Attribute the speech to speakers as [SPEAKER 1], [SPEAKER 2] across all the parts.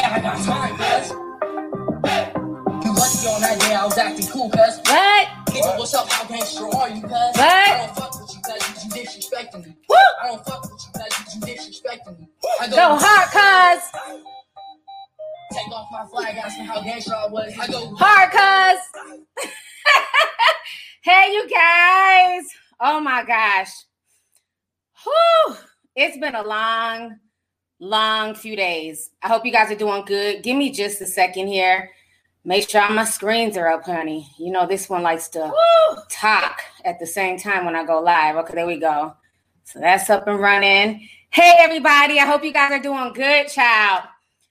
[SPEAKER 1] I got time, cuz. You lucky on that day I was acting cool, cuz.
[SPEAKER 2] What?
[SPEAKER 1] Nigga, what's up? How gangster are you, cuz?
[SPEAKER 2] What?
[SPEAKER 1] I don't fuck with you, cuz you disrespecting me.
[SPEAKER 2] Woo!
[SPEAKER 1] I don't fuck with you, cuz you disrespecting me. I
[SPEAKER 2] Go hard, cuz.
[SPEAKER 1] Take off my flag, asking how gangster I was. I go
[SPEAKER 2] hard, cuz. Hey, you guys. Oh, my gosh. Whew. It's been a long few days. I hope you guys are doing good. Give me just a second here. Make sure my screens are up, honey. You know, this one likes to talk at the same time when I go live. Okay, there we go. So that's up and running. Hey, everybody. I hope you guys are doing good, child.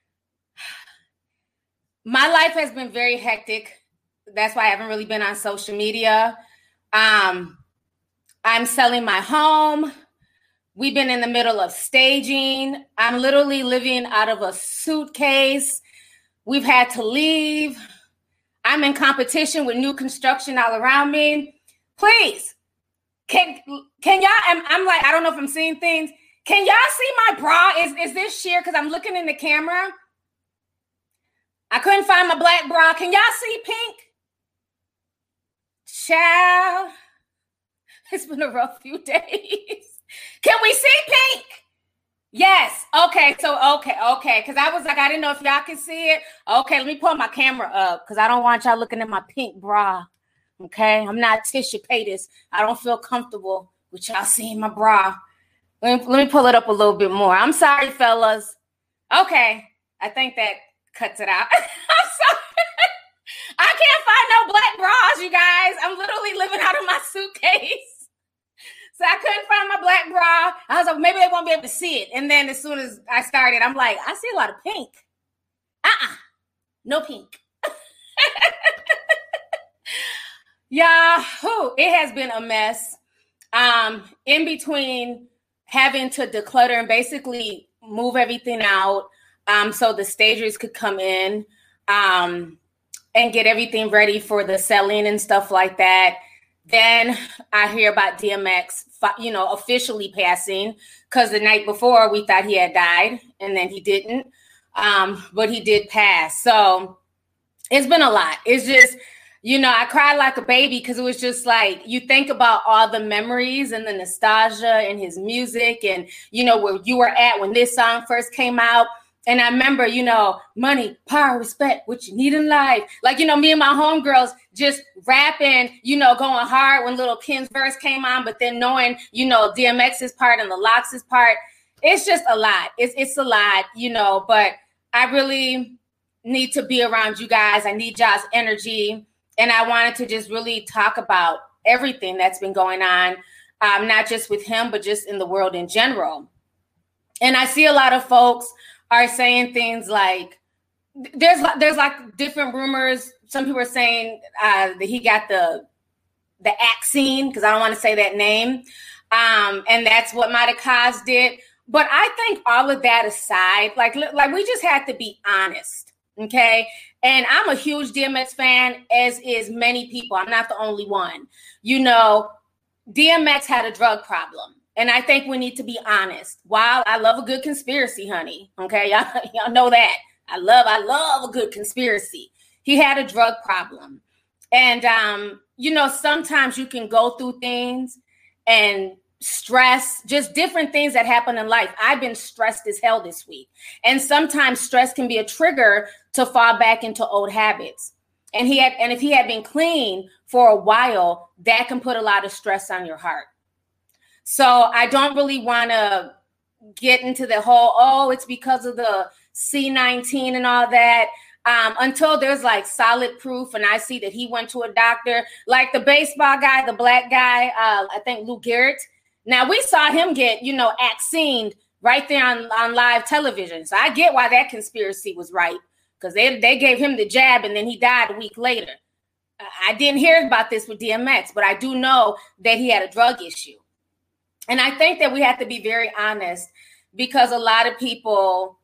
[SPEAKER 2] My life has been very hectic. That's why I haven't really been on social media. I'm selling my home. We've been in the middle of staging. I'm literally living out of a suitcase. We've had to leave. I'm in competition with new construction all around me. Please, can y'all, I'm like, I don't know if I'm seeing things. Can y'all see my bra? Is this sheer? Because I'm looking in the camera. I couldn't find my black bra. Can y'all see pink? Child, it's been a rough few days. Can we see pink? Yes. Okay. So, okay. Because I was like, I didn't know if y'all could see it. Okay, let me pull my camera up because I don't want y'all looking at my pink bra. Okay? I'm not Tisha Paytas. I don't feel comfortable with y'all seeing my bra. Let me pull it up a little bit more. I'm sorry, fellas. Okay. I think that cuts it out. I'm sorry. I can't find no black bras, you guys. I'm literally living out of my suitcase. So I couldn't find my black bra. I was like, maybe they won't be able to see it. And then as soon as I started, I'm like, I see a lot of pink. No pink. Yeah, it has been a mess. In between having to declutter and basically move everything out so the stagers could come in and get everything ready for the selling and stuff like that. Then I hear about DMX, officially passing, because the night before we thought he had died and then he didn't, but he did pass. So it's been a lot. It's just, I cried like a baby because it was just like, you think about all the memories and the nostalgia and his music and, where you were at when this song first came out. And I remember, money, power, respect, what you need in life. Like, me and my homegirls just rapping, going hard when Lil' Kim's verse came on, but then knowing, DMX's part and the Lox's part, it's just a lot. It's a lot, but I really need to be around you guys. I need y'all's energy. And I wanted to just really talk about everything that's been going on, not just with him, but just in the world in general. And I see a lot of folks are saying things like, there's like different rumors. Some people are saying that he got the vaccine, because I don't want to say that name. And that's what might have caused it. But I think all of that aside, like we just had to be honest, okay? And I'm a huge DMX fan, as is many people. I'm not the only one. DMX had a drug problem. And I think we need to be honest. While I love a good conspiracy, honey, okay? Y'all know that. I love a good conspiracy. He had a drug problem. And, sometimes you can go through things and stress, just different things that happen in life. I've been stressed as hell this week. And sometimes stress can be a trigger to fall back into old habits. And if he had been clean for a while, that can put a lot of stress on your heart. So I don't really want to get into the whole, it's because of the C-19 and all that, until there's like solid proof. And I see that he went to a doctor, like the baseball guy, the black guy, I think Lou Gehrig. Now we saw him get, vaccinated right there on live television. So I get why that conspiracy was right, because they gave him the jab and then he died a week later. I didn't hear about this with DMX, but I do know that he had a drug issue. And I think that we have to be very honest, because a lot of people,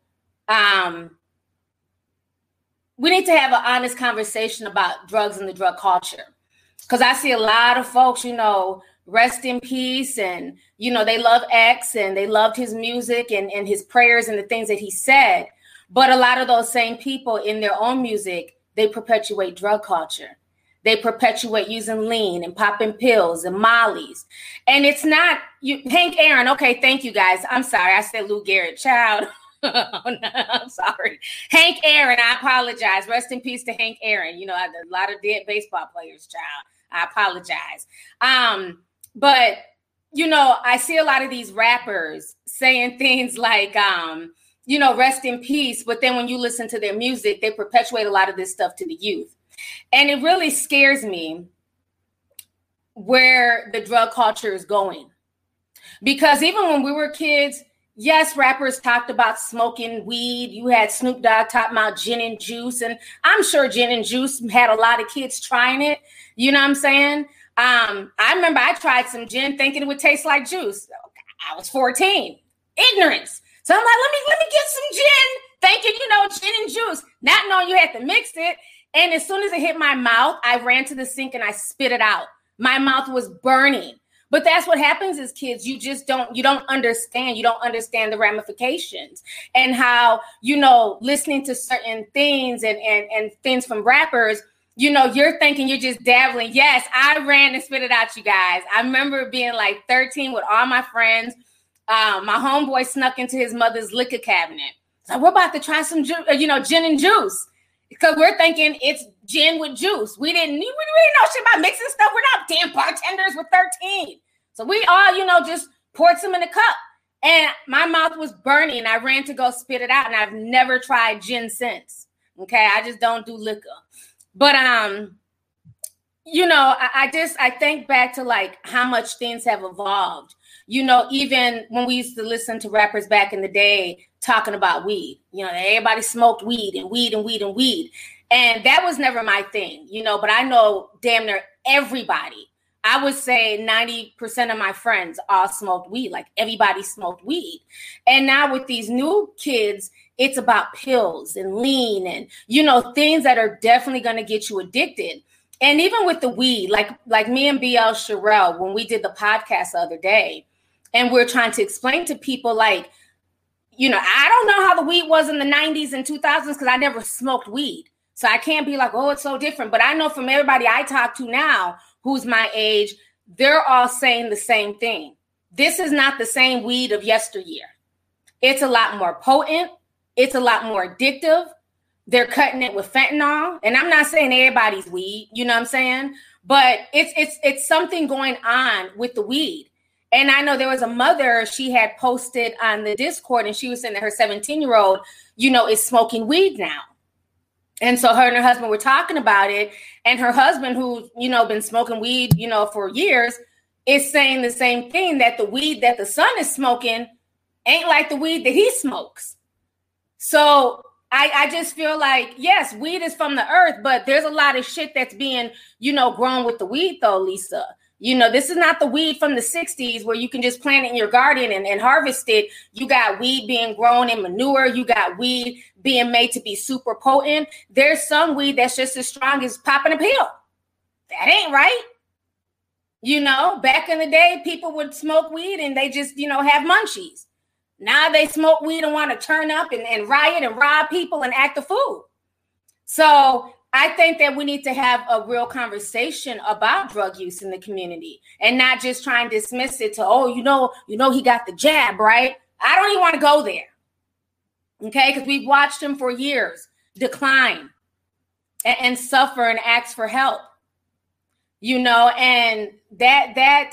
[SPEAKER 2] we need to have an honest conversation about drugs and the drug culture. Because I see a lot of folks, rest in peace. And, they love X and they loved his music and his prayers and the things that he said. But a lot of those same people in their own music, they perpetuate drug culture. They perpetuate using lean and popping pills and mollies. And it's not you, Hank Aaron. Okay, thank you guys. I'm sorry. I said Lou Gehrig, child. Oh, no, I'm sorry. Hank Aaron, I apologize. Rest in peace to Hank Aaron. You know, a lot of dead baseball players, child. I apologize. But, you know, I see a lot of these rappers saying things like, you know, rest in peace. But then when you listen to their music, they perpetuate a lot of this stuff to the youth. And it really scares me where the drug culture is going. Because even when we were kids, yes, rappers talked about smoking weed. You had Snoop Dogg talking about gin and juice. And I'm sure gin and juice had a lot of kids trying it. You know what I'm saying? I remember I tried some gin thinking it would taste like juice. I was 14. Ignorance. So I'm like, let me get some gin, thinking, you know, gin and juice, not knowing you had to mix it. And as soon as it hit my mouth, I ran to the sink and I spit it out. My mouth was burning. But that's what happens as kids. You don't understand. You don't understand the ramifications and how, you know, listening to certain things and things from rappers, you know, you're thinking you're just dabbling. Yes, I ran and spit it out, you guys. I remember being like 13 with all my friends. My homeboy snuck into his mother's liquor cabinet. So we're about to try some, gin and juice. Because we're thinking it's gin with juice. We didn't know shit about mixing stuff. We're not damn bartenders. We're 13. So we all, you know, just poured some in a cup. And my mouth was burning. I ran to go spit it out. And I've never tried gin since. Okay. I just don't do liquor. But, you know, I think back to like how much things have evolved. You know, even when we used to listen to rappers back in the day talking about weed, you know, everybody smoked weed and weed and weed and weed. And that was never my thing, you know, but I know damn near everybody. I would say 90% of my friends all smoked weed, like everybody smoked weed. And now with these new kids, it's about pills and lean and, you know, things that are definitely going to get you addicted. And even with the weed, like me and BL Sherelle, when we did the podcast the other day, and we're trying to explain to people like, you know, I don't know how the weed was in the 90s and 2000s because I never smoked weed. So I can't be like, oh, it's so different. But I know from everybody I talk to now who's my age, they're all saying the same thing. This is not the same weed of yesteryear. It's a lot more potent. It's a lot more addictive. They're cutting it with fentanyl. And I'm not saying everybody's weed, you know what I'm saying? But it's something going on with the weed. And I know there was a mother, she had posted on the Discord and she was saying that her 17-year-old, you know, is smoking weed now. And so her and her husband were talking about it. And her husband, who, you know, been smoking weed, you know, for years, is saying the same thing, that the weed that the son is smoking ain't like the weed that he smokes. So I just feel like, yes, weed is from the earth, but there's a lot of shit that's being, you know, grown with the weed though, Lisa. You know, this is not the weed from the 60s where you can just plant it in your garden and harvest it. You got weed being grown in manure. You got weed being made to be super potent. There's some weed that's just as strong as popping a pill. That ain't right. You know, back in the day, people would smoke weed and they just, you know, have munchies. Now they smoke weed and want to turn up and riot and rob people and act a fool. So I think that we need to have a real conversation about drug use in the community and not just try and dismiss it to, oh, you know, he got the jab, right? I don't even want to go there. Okay, because we've watched him for years decline and suffer and ask for help. You know, and that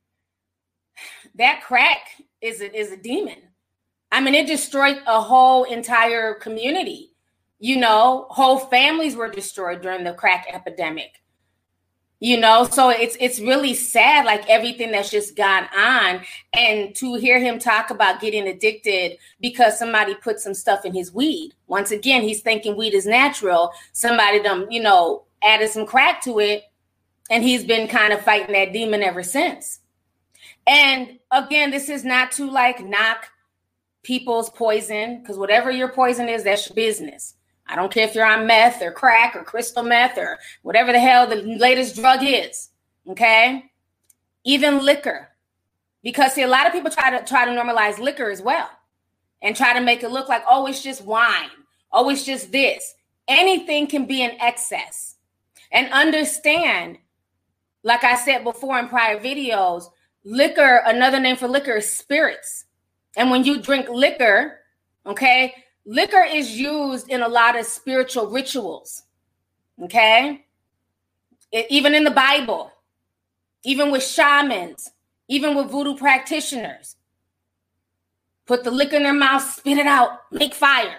[SPEAKER 2] crack is a demon. I mean, it destroyed a whole entire community. You know, whole families were destroyed during the crack epidemic. You know, so it's really sad, like everything that's just gone on. And to hear him talk about getting addicted because somebody put some stuff in his weed. Once again, he's thinking weed is natural. Somebody done, you know, added some crack to it. And he's been kind of fighting that demon ever since. And again, this is not to like knock people's poison, because whatever your poison is, that's your business. I don't care if you're on meth or crack or crystal meth or whatever the hell the latest drug is. Okay. Even liquor, because see, a lot of people try to normalize liquor as well. and try to make it look like, oh, it's just wine. Oh, it's just this. Anything can be in excess. And understand, like I said before in prior videos, liquor, another name for liquor is spirits. And when you drink liquor, okay, liquor is used in a lot of spiritual rituals, okay? Even in the Bible, even with shamans, even with voodoo practitioners. Put the liquor in their mouth, spit it out, make fire.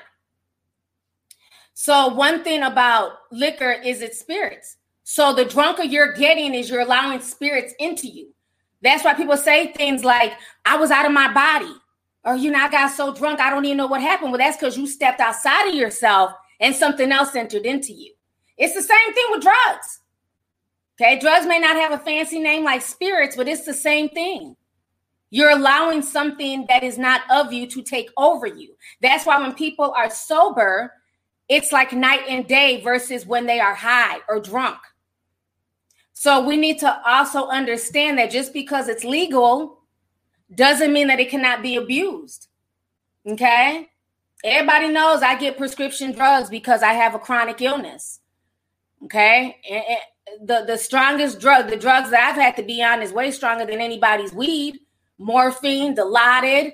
[SPEAKER 2] So one thing about liquor is its spirits. So the drunker you're getting is you're allowing spirits into you. That's why people say things like, I was out of my body. Or, I got so drunk, I don't even know what happened. Well, that's because you stepped outside of yourself and something else entered into you. It's the same thing with drugs. Okay, drugs may not have a fancy name like spirits, but it's the same thing. You're allowing something that is not of you to take over you. That's why when people are sober, it's like night and day versus when they are high or drunk. So we need to also understand that just because it's legal doesn't mean that it cannot be abused. Okay? Everybody knows I get prescription drugs because I have a chronic illness. Okay? And the strongest drug, the drugs that I've had to be on is way stronger than anybody's weed, morphine, Dilaudid,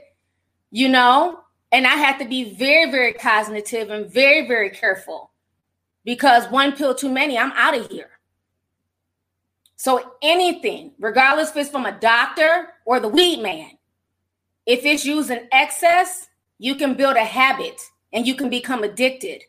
[SPEAKER 2] and I have to be very, very cognitive and very, very careful because one pill too many, I'm out of here. So anything, regardless if it's from a doctor or the weed man, if it's used in excess, you can build a habit and you can become addicted.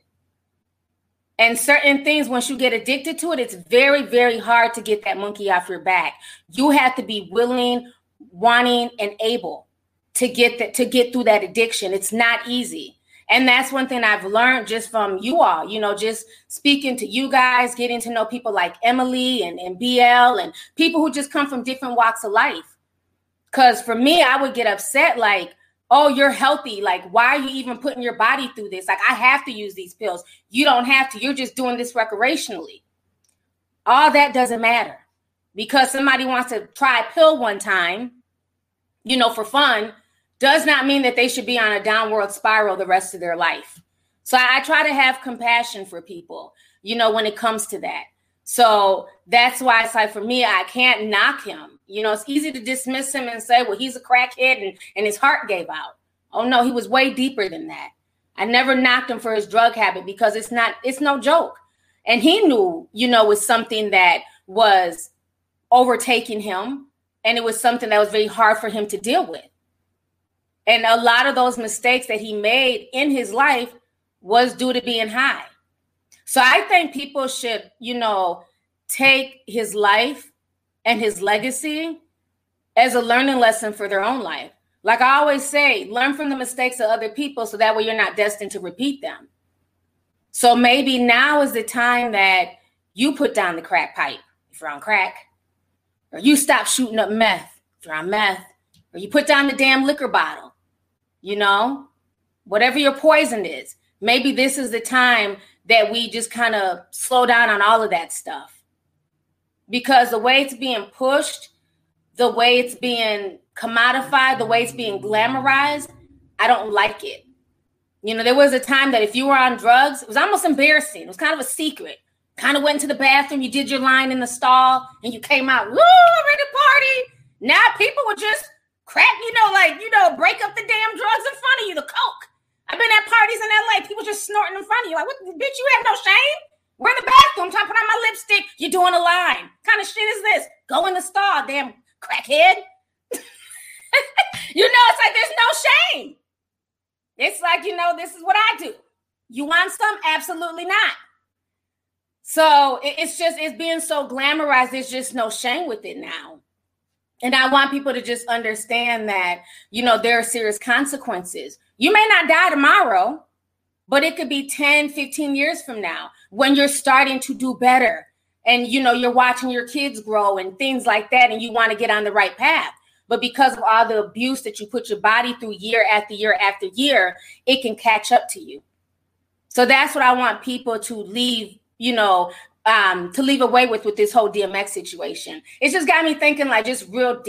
[SPEAKER 2] And certain things, once you get addicted to it, it's very, very hard to get that monkey off your back. You have to be willing, wanting, and able to get through that addiction. It's not easy. And that's one thing I've learned just from you all, just speaking to you guys, getting to know people like Emily and BL and people who just come from different walks of life. Because for me, I would get upset like, oh, you're healthy. Like, why are you even putting your body through this? Like, I have to use these pills. You don't have to. You're just doing this recreationally. All that doesn't matter because somebody wants to try a pill one time, for fun, does not mean that they should be on a downward spiral the rest of their life. So I try to have compassion for people, when it comes to that. So that's why it's like, for me, I can't knock him. It's easy to dismiss him and say, well, he's a crackhead and his heart gave out. Oh, no, he was way deeper than that. I never knocked him for his drug habit because it's no joke. And he knew, it was something that was overtaking him. And it was something that was very hard for him to deal with. And a lot of those mistakes that he made in his life was due to being high. So I think people should, take his life and his legacy as a learning lesson for their own life. Like I always say, learn from the mistakes of other people so that way you're not destined to repeat them. So maybe now is the time that you put down the crack pipe if you're on crack, or you stop shooting up meth if you're on meth, or you put down the damn liquor bottle. Whatever your poison is, maybe this is the time that we just kind of slow down on all of that stuff. Because the way it's being pushed, the way it's being commodified, the way it's being glamorized, I don't like it. There was a time that if you were on drugs, it was almost embarrassing. It was kind of a secret. Kind of went to the bathroom, you did your line in the stall, and you came out, woo, ready to party. Now people would just crack, break up the damn drugs in front of you, the coke. I've been at parties in LA, people just snorting in front of you. Like, what, bitch, you have no shame? We're in the bathroom, trying to put on my lipstick. You're doing a line. What kind of shit is this? Go in the stall, damn crackhead. It's like there's no shame. It's like, this is what I do. You want some? Absolutely not. So it's being so glamorized. There's just no shame with it now. And I want people to just understand that, there are serious consequences. You may not die tomorrow, but it could be 10, 15 years from now when you're starting to do better and, you're watching your kids grow and things like that. And you want to get on the right path. But because of all the abuse that you put your body through year after year after year, it can catch up to you. So that's what I want people to leave, to leave away with this whole DMX situation. It's just got me thinking like just real deep.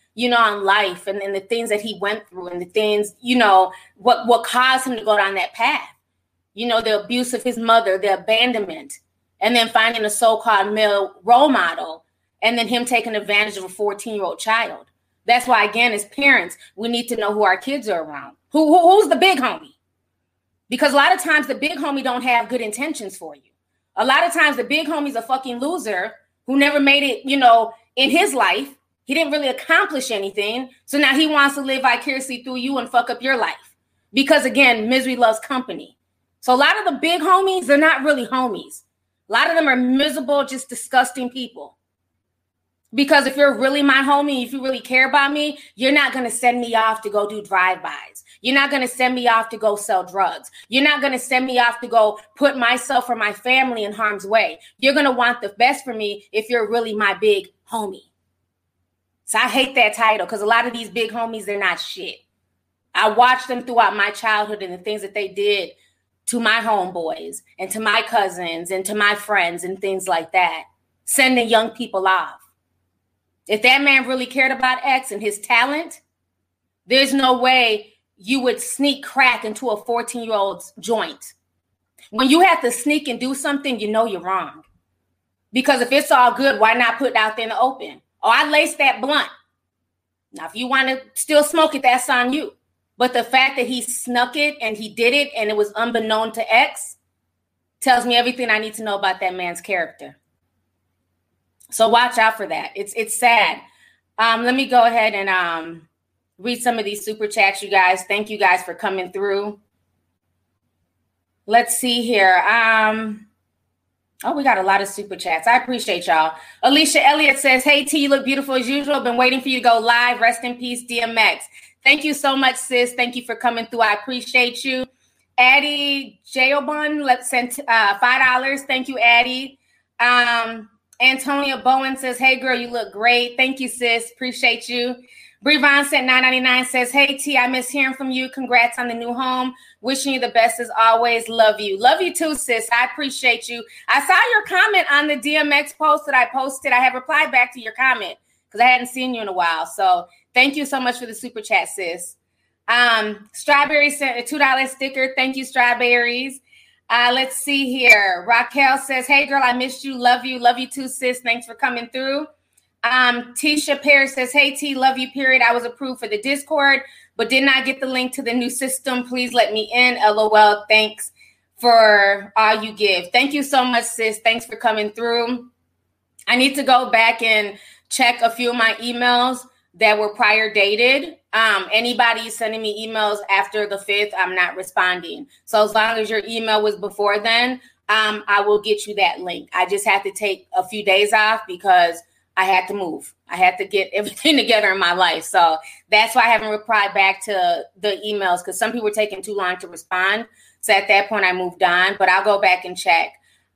[SPEAKER 2] on life and the things that he went through and the things, what caused him to go down that path. The abuse of his mother, the abandonment, and then finding a so-called male role model, and then him taking advantage of a 14-year-old child. That's why, again, as parents, we need to know who our kids are around. Who's the big homie? Because a lot of times the big homie don't have good intentions for you. A lot of times the big homie's a fucking loser who never made it, in his life. He didn't really accomplish anything. So now he wants to live vicariously through you and fuck up your life. Because, again, misery loves company. So a lot of the big homies, they're not really homies. A lot of them are miserable, just disgusting people. Because if you're really my homie, if you really care about me, you're not going to send me off to go do drive-bys. You're not going to send me off to go sell drugs. You're not going to send me off to go put myself or my family in harm's way. You're going to want the best for me if you're really my big homie. So I hate that title because a lot of these big homies, they're not shit. I watched them throughout my childhood and the things that they did to my homeboys and to my cousins and to my friends and things like that, sending young people off. If that man really cared about X and his talent, there's no way you would sneak crack into a 14-year-old's joint. When you have to sneak and do something, you're wrong. Because if it's all good, why not put it out there in the open? Oh, I laced that blunt. Now, if you want to still smoke it, that's on you. But the fact that he snuck it and he did it and it was unbeknown to X tells me everything I need to know about that man's character. So watch out for that. It's sad. Let me go ahead and read some of these super chats, you guys. Thank you guys for coming through. Let's see here. We got a lot of super chats. I appreciate y'all. Alicia Elliott says, hey, T, you look beautiful as usual. Been waiting for you to go live. Rest in peace, DMX. Thank you so much, sis. Thank you for coming through. I appreciate you. Addie Jayobun, let's send $5. Thank you, Addie. Antonia Bowen says, hey, girl, you look great. Thank you, sis. Appreciate you. Brevon sent $9.99 says, hey, T, I miss hearing from you. Congrats on the new home. Wishing you the best as always. Love you. Love you too, sis. I appreciate you. I saw your comment on the DMX post that I posted. I have replied back to your comment because I hadn't seen you in a while. So thank you so much for the super chat, sis. Strawberry sent a $2 sticker. Thank you, Strawberries. Let's see here. Raquel says, hey, girl, I missed you. Love you. Love you too, sis. Thanks for coming through. Tisha Pear says, hey, T, love you, period. I was approved for the Discord, but did not get the link to the new system. Please let me in. LOL. Thanks for all you give. Thank you so much, sis. Thanks for coming through. I need to go back and check a few of my emails that were prior dated. Anybody sending me emails after the 5th, I'm not responding. So as long as your email was before then, I will get you that link. I just have to take a few days off because I had to move. I had to get everything together in my life. So that's why I haven't replied back to the emails because some people were taking too long to respond. So at that point, I moved on, but I'll go back and check.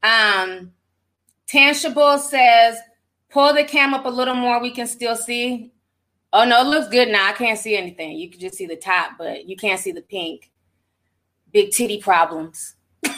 [SPEAKER 2] Tangible says, pull the cam up a little more. We can still see. Oh, no, it looks good now. I can't see anything. You can just see the top, but you can't see the pink. Big titty problems.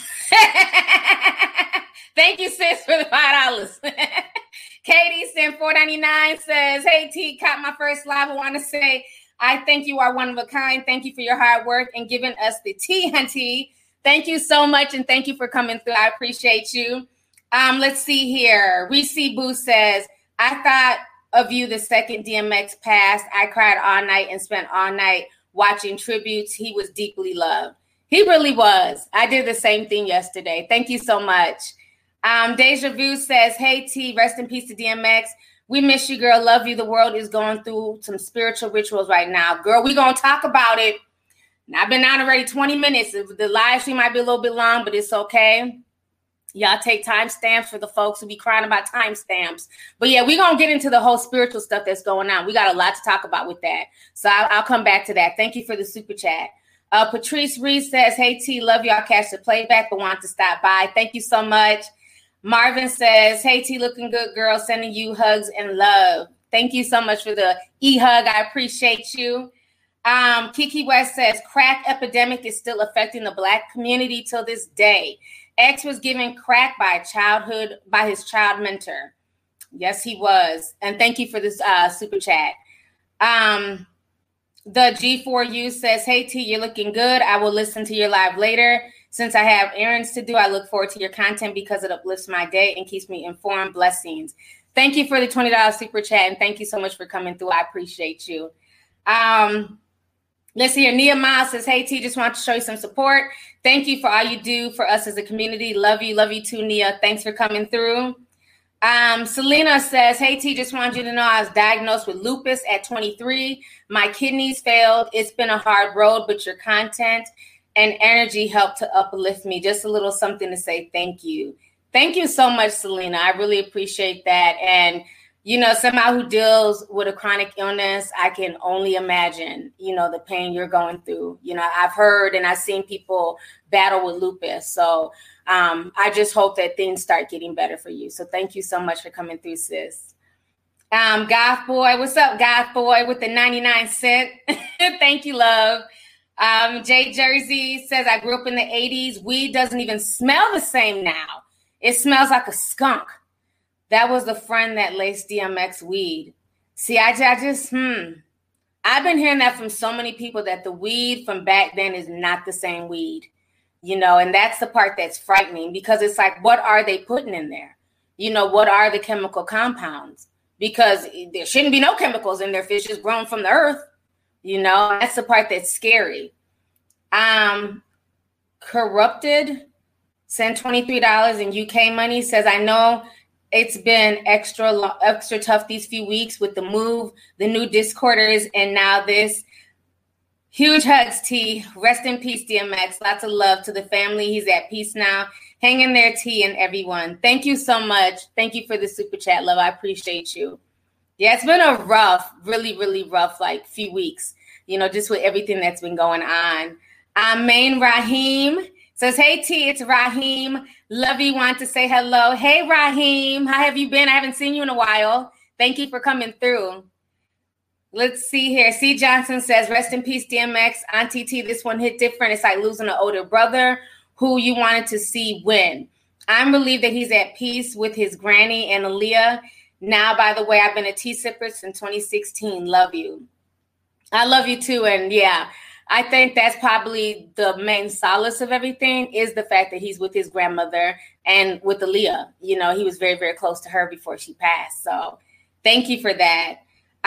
[SPEAKER 2] Thank you, sis, for the $5. Katie sent $4.99 says, hey, T, caught my first live. I want to say I think you are one of a kind. Thank you for your hard work and giving us the tea, hunty. Thank you so much, and thank you for coming through. I appreciate you. Let's see here. Reese Boo says, I thought of you the second DMX passed. I cried all night and spent all night watching tributes. He was deeply loved. He really was. I did the same thing yesterday. Thank you so much. Deja Vu says, hey, T, rest in peace to DMX. We miss you, girl. Love you. The world is going through some spiritual rituals right now. Girl, we're going to talk about it. And I've been on already 20 minutes. The live stream might be a little bit long, but it's okay. Y'all take timestamps for the folks who be crying about timestamps. But yeah, we're going to get into the whole spiritual stuff that's going on. We got a lot to talk about with that. So I'll come back to that. Thank you for the super chat. Patrice Reese says, hey, T, love you. I'll catch the playback, but want to stop by. Thank you so much. Marvin says, hey, T, looking good, girl. Sending you hugs and love. Thank you so much for the e-hug. I appreciate you. Kiki West says, crack epidemic is still affecting the Black community till this day. X was given crack by his child mentor. Yes, he was. And thank you for this super chat. The G4U says, hey, T, you're looking good. I will listen to your live later. Since I have errands to do, I look forward to your content because it uplifts my day and keeps me informed. Blessings. Thank you for the $20 super chat, and thank you so much for coming through. I appreciate you. Let's see here. Nehemiah says, hey, T, just want to show you some support. Thank you for all you do for us as a community. Love you. Love you too, Nia. Thanks for coming through. Selena says, hey, T, just wanted you to know I was diagnosed with lupus at 23. My kidneys failed. It's been a hard road, but your content and energy helped to uplift me. Just a little something to say thank you. Thank you so much, Selena. I really appreciate that. And, you know, someone who deals with a chronic illness, I can only imagine, you know, the pain you're going through. You know, I've heard and I've seen people battle with lupus. So I just hope that things start getting better for you. So thank you so much for coming through, sis. Goth Boy, what's up, Goth Boy, with the 99 cent? Thank you, love. Jay Jersey says, I grew up in the 80s. Weed doesn't even smell the same now. It smells like a skunk. That was the friend that laced DMX weed. See, I've been hearing that from so many people that the weed from back then is not the same weed. You know, and that's the part that's frightening because it's like, what are they putting in there? You know, what are the chemical compounds? Because there shouldn't be no chemicals in there if it's just grown from the earth. You know, that's the part that's scary. Corrupted sent $23 in UK money, says, I know it's been extra tough these few weeks with the move, the new Discorders, and now this. Huge hugs, T. Rest in peace, DMX. Lots of love to the family. He's at peace now. Hang in there, T, and everyone. Thank you so much. Thank you for the super chat, love. I appreciate you. Yeah, it's been a rough, really, really rough, like, few weeks, you know, just with everything that's been going on. Main Raheem says, hey, T, it's Raheem. Lovey want to say hello. Hey, Raheem. How have you been? I haven't seen you in a while. Thank you for coming through. Let's see here. C. Johnson says, rest in peace, DMX. Auntie T, this one hit different. It's like losing an older brother who you wanted to see win. I'm relieved that he's at peace with his granny and Aaliyah. Now, by the way, I've been a tea sipper since 2016. Love you. I love you too. And yeah, I think that's probably the main solace of everything is the fact that he's with his grandmother and with Aaliyah. You know, he was very, very close to her before she passed. So thank you for that.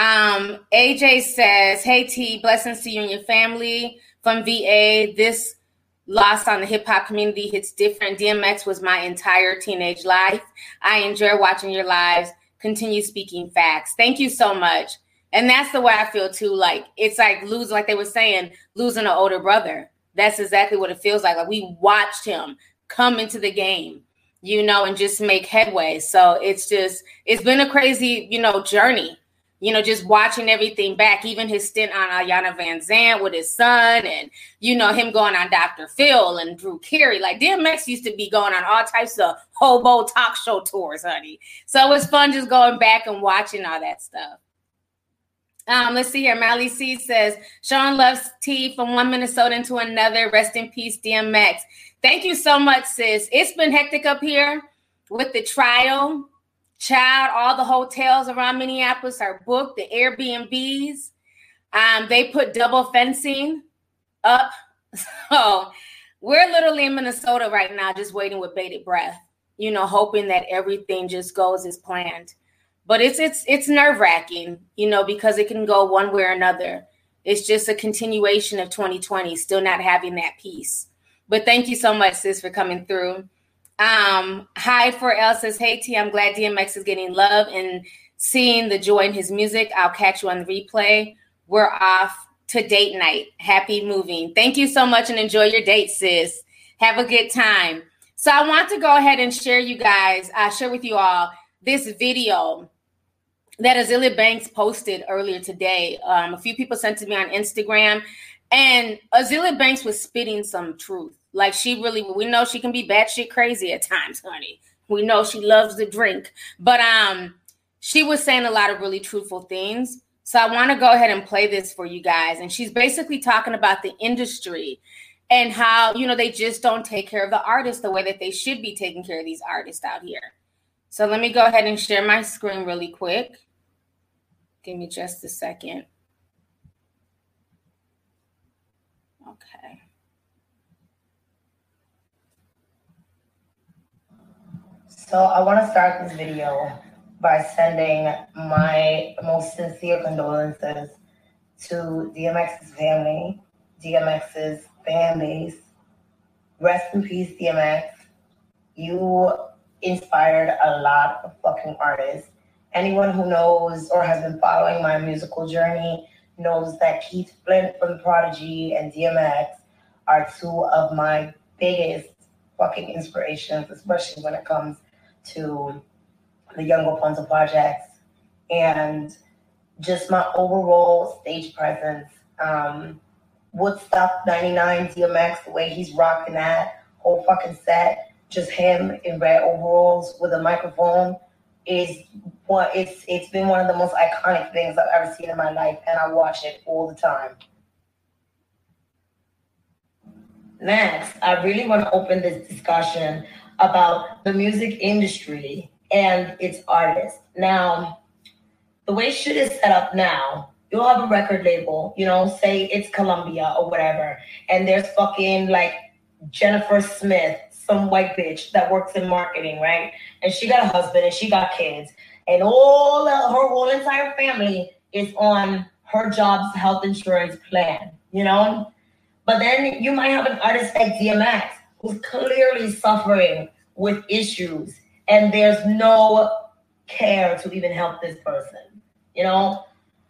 [SPEAKER 2] AJ says, hey, T, blessings to you and your family from VA. This loss on the hip hop community hits different. DMX was my entire teenage life. I enjoy watching your lives. Continue speaking facts. Thank you so much. And that's the way I feel too. Like, it's like losing, like they were saying, losing an older brother. That's exactly what it feels like. Like we watched him come into the game, you know, and just make headway. So it's been a crazy, you know, journey. You know, just watching everything back, even his stint on Ayanna Van Zandt with his son and, you know, him going on Dr. Phil and Drew Carey. Like DMX used to be going on all types of hobo talk show tours, honey. So it was fun just going back and watching all that stuff. Let's see here. Mally C says, Sean loves T from one Minnesota to another. Rest in peace, DMX. Thank you so much, sis. It's been hectic up here with the trial. Child, all the hotels around Minneapolis are booked, the Airbnbs. They put double fencing up. So we're literally in Minnesota right now, just waiting with bated breath, you know, hoping that everything just goes as planned. But it's nerve-wracking, you know, because it can go one way or another. It's just a continuation of 2020, still not having that peace. But thank you so much, sis, for coming through. Hi for El says, hey T, I'm glad DMX is getting love and seeing the joy in his music. I'll catch you on the replay. We're off to date night. Happy moving. Thank you so much and enjoy your date, sis. Have a good time. So I want to go ahead and share with you all this video that Azealia Banks posted earlier today. A few people sent it to me on Instagram, and Azealia Banks was spitting some truth. Like we know she can be batshit crazy at times, honey. We know she loves to drink, but she was saying a lot of really truthful things. So I want to go ahead and play this for you guys. And she's basically talking about the industry and how, you know, they just don't take care of the artists the way that they should be taking care of these artists out here. So let me go ahead and share my screen really quick. Give me just a second. Okay.
[SPEAKER 1] So I want to start this video by sending my most sincere condolences to DMX's family, DMX's fan base. Rest in peace, DMX. You inspired a lot of fucking artists. Anyone who knows or has been following my musical journey knows that Keith Flint from Prodigy and DMX are two of my biggest fucking inspirations, especially when it comes to the Young Rapunzel projects and just my overall stage presence. Woodstock 99, DMX, the way he's rocking that whole fucking set, just him in red overalls with a microphone is what it's been one of the most iconic things I've ever seen in my life, and I watch it all the time. Next, I really want to open this discussion about the music industry and its artists. Now, the way shit is set up now, you'll have a record label, you know, say it's Columbia or whatever, and there's fucking like Jennifer Smith, some white bitch that works in marketing, right? And she got a husband and she got kids, and her whole entire family is on her job's health insurance plan, you know? But then you might have an artist like DMX who's clearly suffering with issues, and there's no care to even help this person, you know?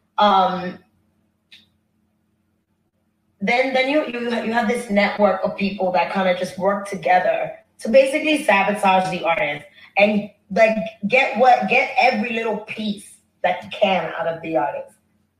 [SPEAKER 1] Then you have this network of people that kind of just work together to basically sabotage the artist and like get every little piece that you can out of the artist.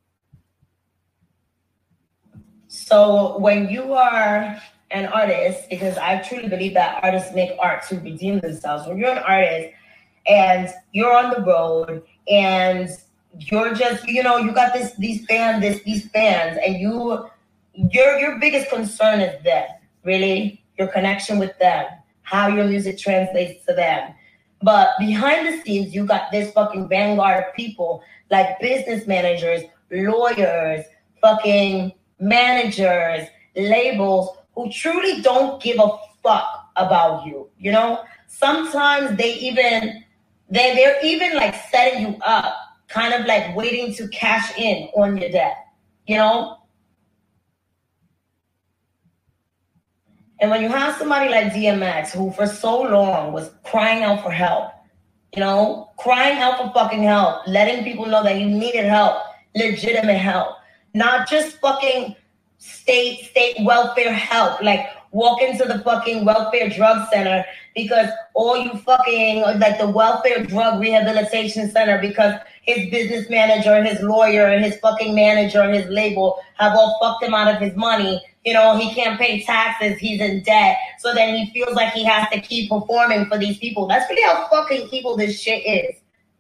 [SPEAKER 1] So when you are an artist, because I truly believe that artists make art to redeem themselves. When you're an artist and you're on the road and you're just, you know, you got these fans, and your biggest concern is them, really, your connection with them, how your music translates to them. But behind the scenes, you got this fucking vanguard of people like business managers, lawyers, fucking managers, labels, who truly don't give a fuck about you, you know? Sometimes they're even like setting you up, kind of like waiting to cash in on your debt, you know? And when you have somebody like DMX, who for so long was crying out for help, you know, crying out for fucking help, letting people know that he needed help, legitimate help, not just fucking state welfare help, like walk into the fucking welfare drug center because all you fucking, like the welfare drug rehabilitation center, because his business manager, his lawyer, his fucking manager, his label have all fucked him out of his money. You know, he can't pay taxes, he's in debt. So then he feels like he has to keep performing for these people. That's really how fucking evil this shit is.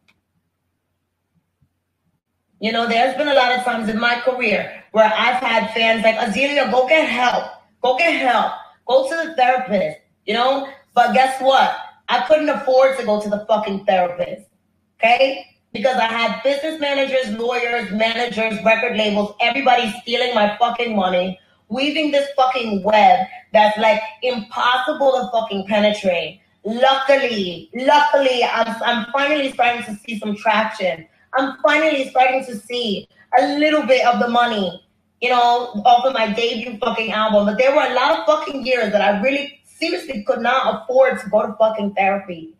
[SPEAKER 1] You know, there's been a lot of times in my career where I've had fans like, Azealia, go get help. Go get help. Go to the therapist, you know? But guess what? I couldn't afford to go to the fucking therapist, okay? Because I had business managers, lawyers, managers, record labels, everybody stealing my fucking money, weaving this fucking web that's like impossible to fucking penetrate. Luckily, I'm finally starting to see some traction. I'm finally starting to see a little bit of the money, you know, off of my debut fucking album. But there were a lot of fucking years that I really seriously could not afford to go to fucking therapy.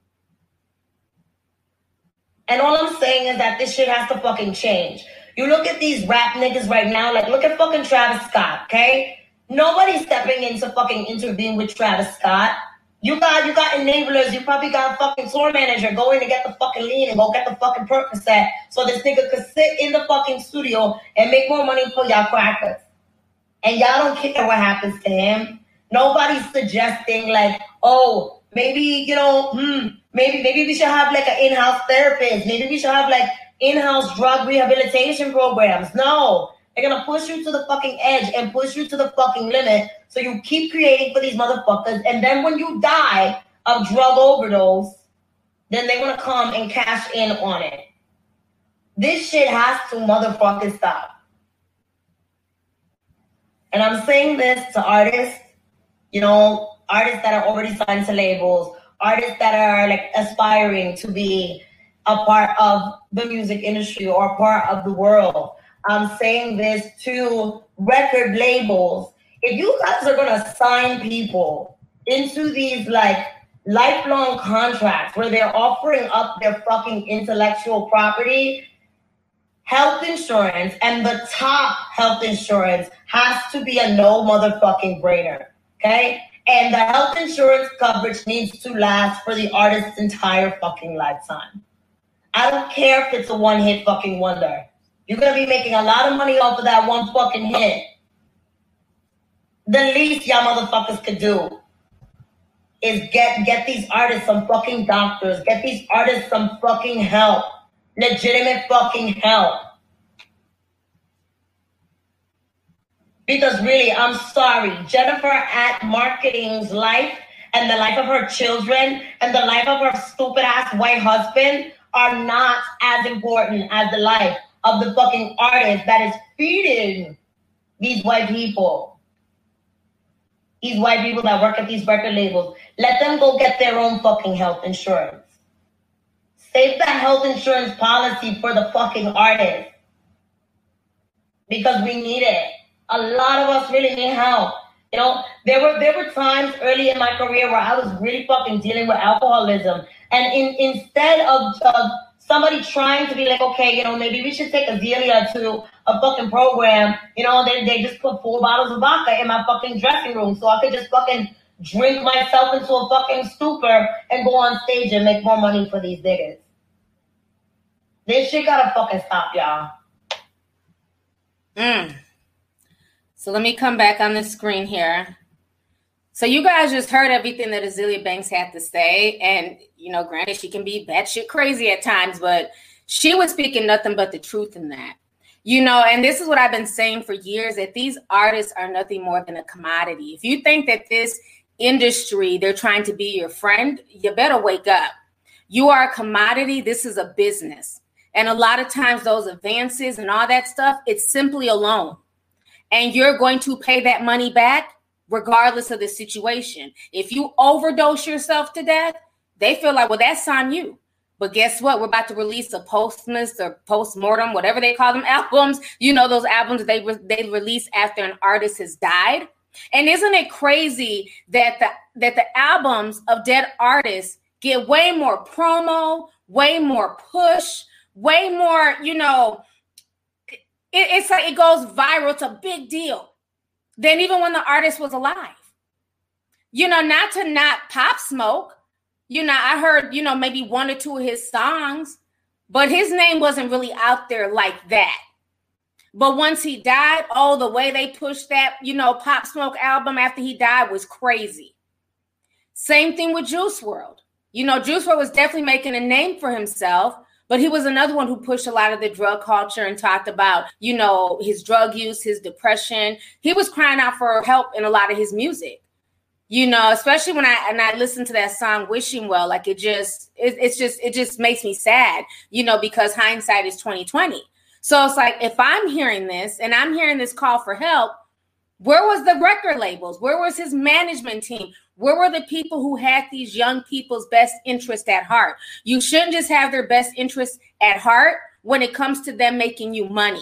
[SPEAKER 1] And all I'm saying is that this shit has to fucking change. You look at these rap niggas right now, like look at fucking Travis Scott, okay? Nobody's stepping in to fucking intervene with Travis Scott. You got enablers. You probably got a fucking tour manager. Go in and get the fucking lean and go get the fucking Percocet so this nigga could sit in the fucking studio and make more money for y'all crackers. And y'all don't care what happens to him. Nobody's suggesting like, oh, maybe, you know, maybe we should have like an in-house therapist. Maybe we should have like in-house drug rehabilitation programs. No. They're going to push you to the fucking edge and push you to the fucking limit. So you keep creating for these motherfuckers. And then when you die of drug overdose, then they're going to come and cash in on it. This shit has to motherfucking stop. And I'm saying this to artists, you know, artists that are already signed to labels, artists that are like aspiring to be a part of the music industry or a part of the world. I'm saying this to record labels. If you guys are gonna sign people into these like lifelong contracts where they're offering up their fucking intellectual property, health insurance and the top health insurance has to be a no motherfucking brainer, okay? And the health insurance coverage needs to last for the artist's entire fucking lifetime. I don't care if it's a one-hit fucking wonder. You're gonna be making a lot of money off of that one fucking hit. The least y'all motherfuckers could do is get these artists some fucking doctors, get these artists some fucking help. Legitimate fucking help. Because really, I'm sorry, Jennifer at Marketing's life and the life of her children and the life of her stupid ass white husband are not as important as the life of the fucking artist that is feeding these white people. These white people that work at these record labels. Let them go get their own fucking health insurance. Save that health insurance policy for the fucking artist. Because we need it. A lot of us really need help. You know, there were times early in my career where I was really fucking dealing with alcoholism. And instead of somebody trying to be like, okay, you know, maybe we should take Azealia to a fucking program, you know, they just put 4 bottles of vodka in my fucking dressing room so I could just fucking drink myself into a fucking stupor and go on stage and make more money for these niggas. This shit gotta fucking stop, y'all.
[SPEAKER 2] So let me come back on the screen here. So you guys just heard everything that Azealia Banks had to say. And, you know, granted, she can be batshit crazy at times, but she was speaking nothing but the truth in that. You know, and this is what I've been saying for years, that these artists are nothing more than a commodity. If you think that this industry, they're trying to be your friend, you better wake up. You are a commodity. This is a business. And a lot of times those advances and all that stuff, it's simply a loan. And you're going to pay that money back regardless of the situation. If you overdose yourself to death, they feel like, well, that's on you. But guess what? We're about to release a posthumous or postmortem, whatever they call them, albums. You know, those albums they release after an artist has died. And isn't it crazy that the albums of dead artists get way more promo, way more push, way more, you know, it's like it goes viral. It's a big deal than even when the artist was alive. You know, not to not Pop Smoke. You know, I heard, you know, maybe 1 or 2 of his songs, but his name wasn't really out there like that. But once he died, oh, the way they pushed that, you know, Pop Smoke album after he died was crazy. Same thing with Juice WRLD. You know, Juice WRLD was definitely making a name for himself, but he was another one who pushed a lot of the drug culture and talked about, you know, his drug use, his depression. He was crying out for help in a lot of his music, you know, especially when I listened to that song Wishing Well, like it just makes me sad, you know, because hindsight is 2020. So it's like, if I'm hearing this and I'm hearing this call for help, where was the record labels? Where was his management team? Where were the people who had these young people's best interest at heart? You shouldn't just have their best interest at heart when it comes to them making you money.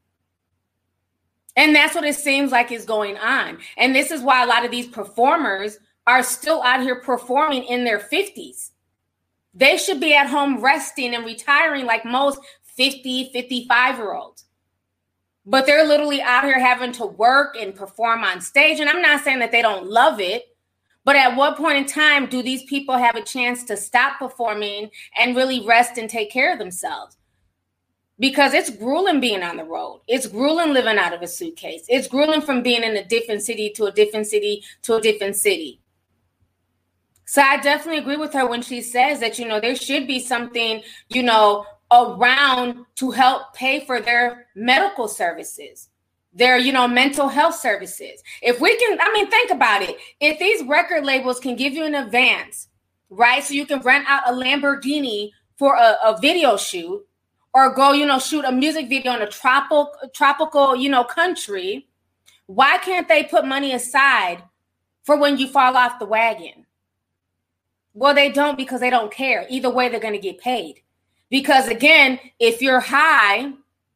[SPEAKER 2] And that's what it seems like is going on. And this is why a lot of these performers are still out here performing in their 50s. They should be at home resting and retiring like most 50, 55-year-olds. But they're literally out here having to work and perform on stage. And I'm not saying that they don't love it, but at what point in time do these people have a chance to stop performing and really rest and take care of themselves? Because it's grueling being on the road. It's grueling living out of a suitcase. It's grueling from being in a different city to a different city to a different city. So I definitely agree with her when she says that, you know, there should be something, you know, around to help pay for their medical services, their, you know, mental health services. If we can, I mean, think about it. If these record labels can give you an advance, right? So you can rent out a Lamborghini for a video shoot, or go, you know, shoot a music video in a tropical, you know, country, Why can't they put money aside for when you fall off the wagon? Well, they don't, because they don't care. Either way, they're going to get paid. Because again, if you're high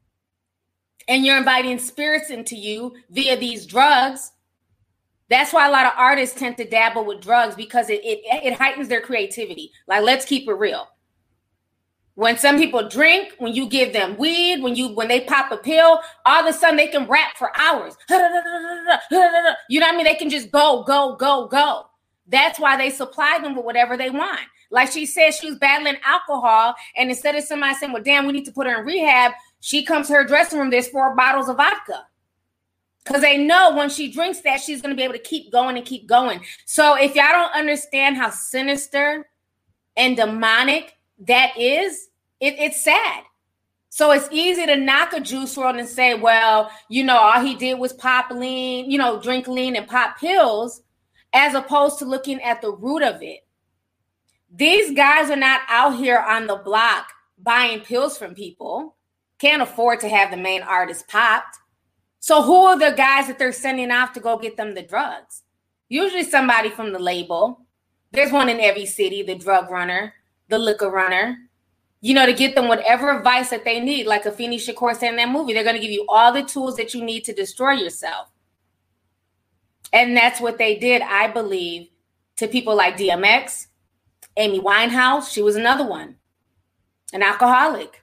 [SPEAKER 2] and you're inviting spirits into you via these drugs, that's why a lot of artists tend to dabble with drugs, because it heightens their creativity. Like, let's keep it real. When some people drink, when you give them weed, when they pop a pill, all of a sudden they can rap for hours. You know what I mean? They can just go. That's why they supply them with whatever they want. Like she said, she was battling alcohol, and instead of somebody saying, well, damn, we need to put her in rehab, she comes to her dressing room, there's 4 bottles of vodka. Because they know when she drinks that, she's going to be able to keep going and keep going. So if y'all don't understand how sinister and demonic that is, it's sad. So it's easy to knock a juice world and say, well, you know, all he did was pop lean, you know, drink lean and pop pills, as opposed to looking at the root of it. These guys are not out here on the block buying pills from people. Can't afford to have the main artist popped. So who are the guys that they're sending off to go get them the drugs? Usually somebody from the label. There's one in every city, the drug runner, the liquor runner, you know, to get them whatever advice that they need. Like Afeni Shakur said in that movie, they're going to give you all the tools that you need to destroy yourself. And that's what they did, I believe, to people like DMX, Amy Winehouse. She was another one, an alcoholic,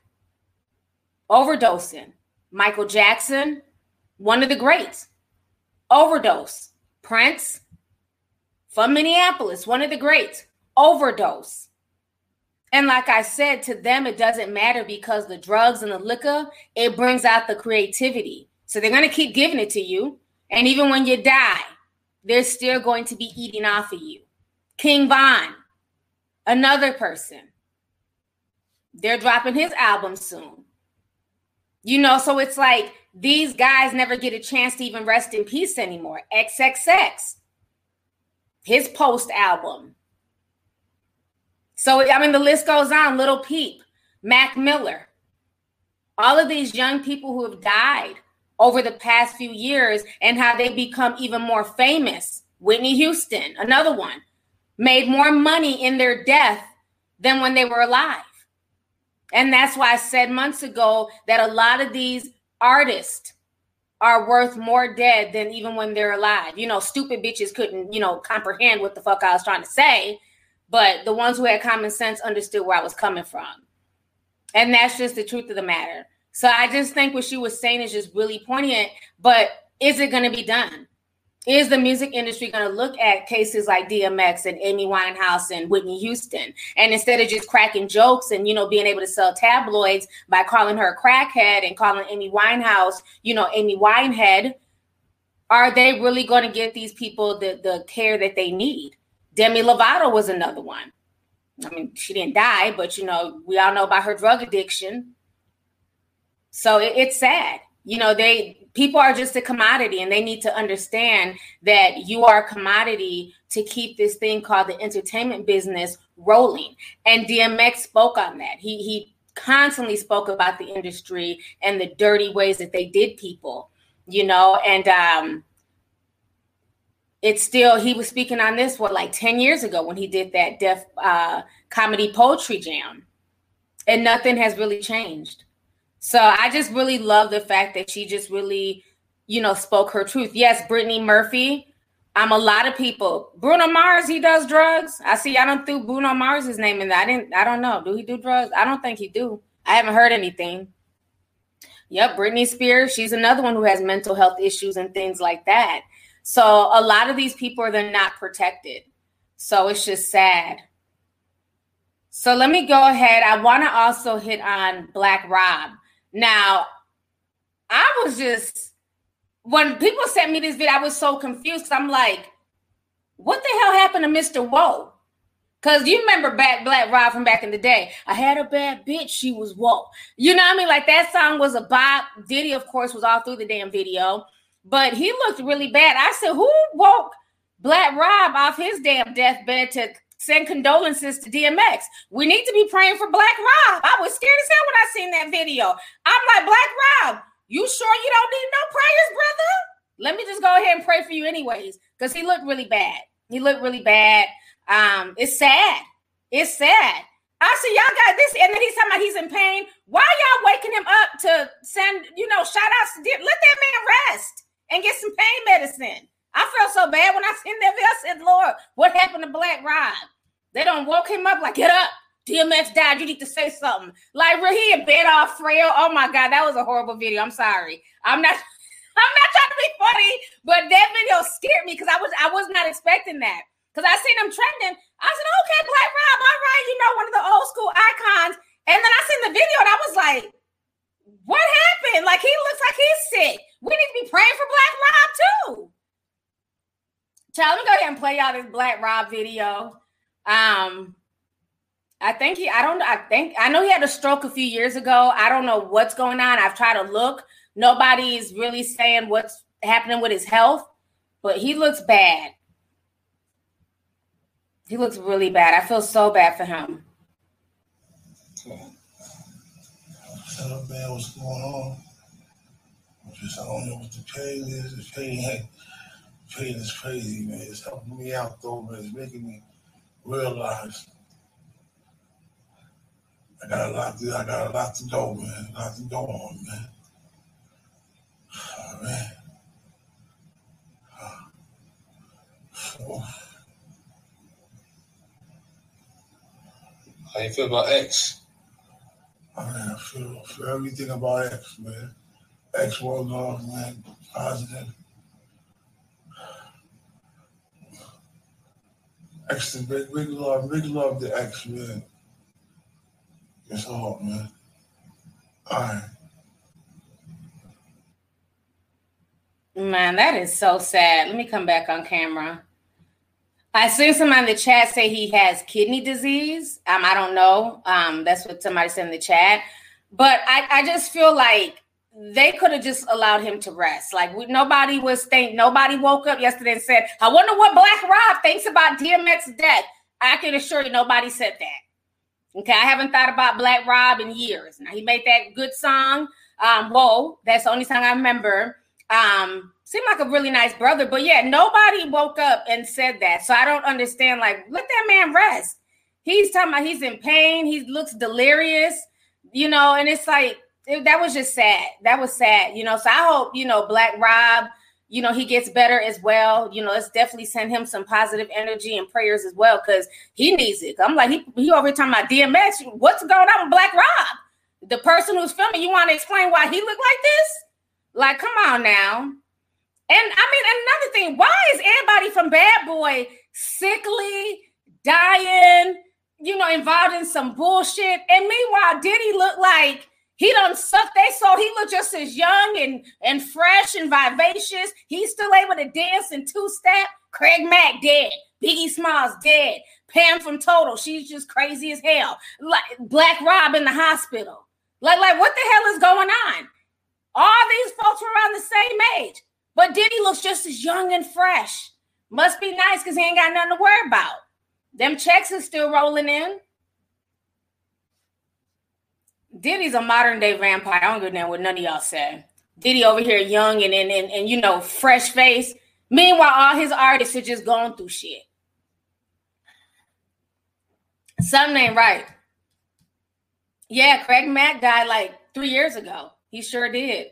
[SPEAKER 2] overdosing. Michael Jackson, one of the greats, overdose. Prince, from Minneapolis, one of the greats, overdose. And like I said, to them, it doesn't matter, because the drugs and the liquor, it brings out the creativity. So they're going to keep giving it to you. And even when you die, they're still going to be eating off of you. King Von, another person. They're dropping his album soon. You know, so it's like these guys never get a chance to even rest in peace anymore. XXX, his post album. So, I mean, the list goes on. Lil Peep, Mac Miller, all of these young people who have died over the past few years and how they become even more famous. Whitney Houston, another one, made more money in their death than when they were alive. And that's why I said months ago that a lot of these artists are worth more dead than even when they're alive. You know, stupid bitches couldn't, you know, comprehend what the fuck I was trying to say. But the ones who had common sense understood where I was coming from. And that's just the truth of the matter. So I just think what she was saying is just really poignant. But is it going to be done? Is the music industry going to look at cases like DMX and Amy Winehouse and Whitney Houston, and instead of just cracking jokes and, you know, being able to sell tabloids by calling her a crackhead and calling Amy Winehouse, you know, Amy Winehead, are they really going to get these people the care that they need? Demi Lovato was another one. I mean, she didn't die, but, you know, we all know about her drug addiction. So it's sad. You know, people are just a commodity, and they need to understand that you are a commodity to keep this thing called the entertainment business rolling. And DMX spoke on that. He constantly spoke about the industry and the dirty ways that they did people, you know, and it's still, he was speaking on this, like 10 years ago when he did that Def Comedy Poetry Jam, and nothing has really changed. So I just really love the fact that she just really, you know, spoke her truth. Yes, Brittany Murphy. A lot of people. Bruno Mars, he does drugs. I see. I don't threw Bruno Mars' name in that. I don't know. Do he do drugs? I don't think he do. I haven't heard anything. Yep, Britney Spears. She's another one who has mental health issues and things like that. So a lot of these people they're not protected. So it's just sad. So let me go ahead. I want to also hit on Black Rob. Now, I was just, when people sent me this video, I was so confused. I'm like, what the hell happened to Mr. Woe? Because you remember Black Rob from back in the day. I had a bad bitch, she was woe. You know what I mean? Like, that song was a bop. Diddy, of course, was all through the damn video. But he looked really bad. I said, who woke Black Rob off his damn deathbed to send condolences to DMX? We need to be praying for Black Rob. I was scared as hell when I seen that video. I'm like, Black Rob, you sure you don't need no prayers, brother? Let me just go ahead and pray for you anyways, because he looked really bad. He looked really bad. It's sad. It's sad. I see y'all got this, and then he's talking about he's in pain. Why y'all waking him up to send, shout outs? Let that man rest and get some pain medicine. I felt so bad when I seen that video. I said, Lord, what happened to Black Rob? They done woke him up like, get up. DMX died. You need to say something. Like, he in bed all frail. Oh my God, that was a horrible video. I'm sorry. I'm not trying to be funny, but that video scared me because I was not expecting that. Because I seen him trending. I said, okay, Black Rob, all right, one of the old school icons. And then I seen the video and I was like, what happened? Like, he looks like he's sick. We need to be praying for Black Rob too. Child, let me go ahead and play y'all this Black Rob video. I know he had a stroke a few years ago. I don't know what's going on. I've tried to look. Nobody's really saying what's happening with his health, but he looks bad. He looks really bad. I feel so bad for him.
[SPEAKER 3] Tell her, man, what's going on. I don't know what the pain is. The pain is crazy, man. It's helping me out, though, man. It's making me realize I got a lot to go, man. A lot to go on, man. All right. So,
[SPEAKER 4] how you feel about X?
[SPEAKER 3] I feel everything about X, man. X was off, man. Positive. X to big love to X, man. It's hard, man. All right.
[SPEAKER 2] Man, that is so sad. Let me come back on camera. I seen someone in the chat say he has kidney disease. I don't know. That's what somebody said in the chat. But I just feel like they could have just allowed him to rest. Like nobody woke up yesterday and said, I wonder what Black Rob thinks about DMX's death. I can assure you nobody said that. Okay, I haven't thought about Black Rob in years. Now he made that good song. Whoa, that's the only song I remember. Seemed like a really nice brother, but yeah, nobody woke up and said that. So I don't understand. Like, let that man rest. He's talking about he's in pain. He looks delirious, and it's like, that was just sad. That was sad, So I hope, Black Rob, he gets better as well. Let's definitely send him some positive energy and prayers as well, because he needs it. I'm like, he over here talking about DMX. What's going on with Black Rob? The person who's filming, you want to explain why he looked like this? Like, come on now. And another thing, why is everybody from Bad Boy sickly, dying, involved in some bullshit? And meanwhile, Diddy looked like he done sucked they soul. He looked just as young and fresh and vivacious. He's still able to dance and two-step. Craig Mack dead. Biggie Smalls dead. Pam from Total, she's just crazy as hell. Like Black Rob in the hospital. Like what the hell is going on? All these folks were around the same age. But Diddy looks just as young and fresh. Must be nice because he ain't got nothing to worry about. Them checks are still rolling in. Diddy's a modern day vampire. I don't give a damn what none of y'all say. Diddy over here young and fresh face. Meanwhile, all his artists are just going through shit. Something ain't right. Yeah, Craig Mack died like 3 years ago. He sure did.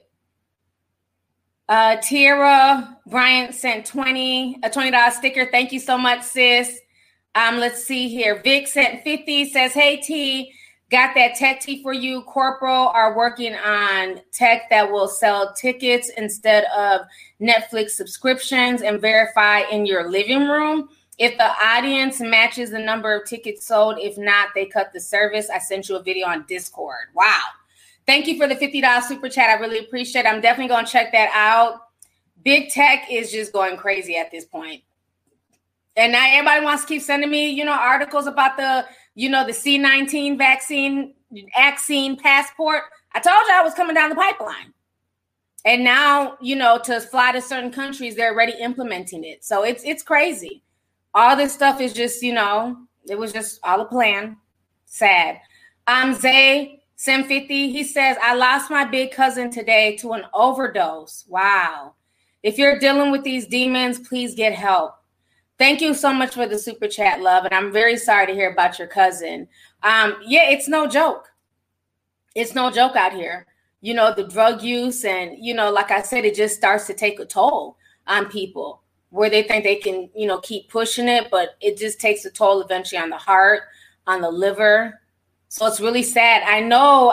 [SPEAKER 2] Tierra Bryant sent a $20 sticker. Thank you so much, sis. Let's see here. Vic sent 50, says, hey, T, got that tech tea for you. Corporal are working on tech that will sell tickets instead of Netflix subscriptions and verify in your living room. If the audience matches the number of tickets sold, if not, they cut the service. I sent you a video on Discord. Wow. Thank you for the $50 super chat. I really appreciate it. I'm definitely going to check that out. Big tech is just going crazy at this point. And now everybody wants to keep sending me, articles about the C-19 vaccine passport. I told you I was coming down the pipeline. And now, to fly to certain countries, they're already implementing it. So it's crazy. All this stuff is just, it was just all a plan. Sad. Zay Sim50, he says, I lost my big cousin today to an overdose. Wow. If you're dealing with these demons, please get help. Thank you so much for the super chat, love. And I'm very sorry to hear about your cousin. Yeah, it's no joke. It's no joke out here. You know, the drug use and, you know, like I said, it just starts to take a toll on people where they think they can, you know, keep pushing it, but it just takes a toll eventually on the heart, on the liver. So it's really sad. I know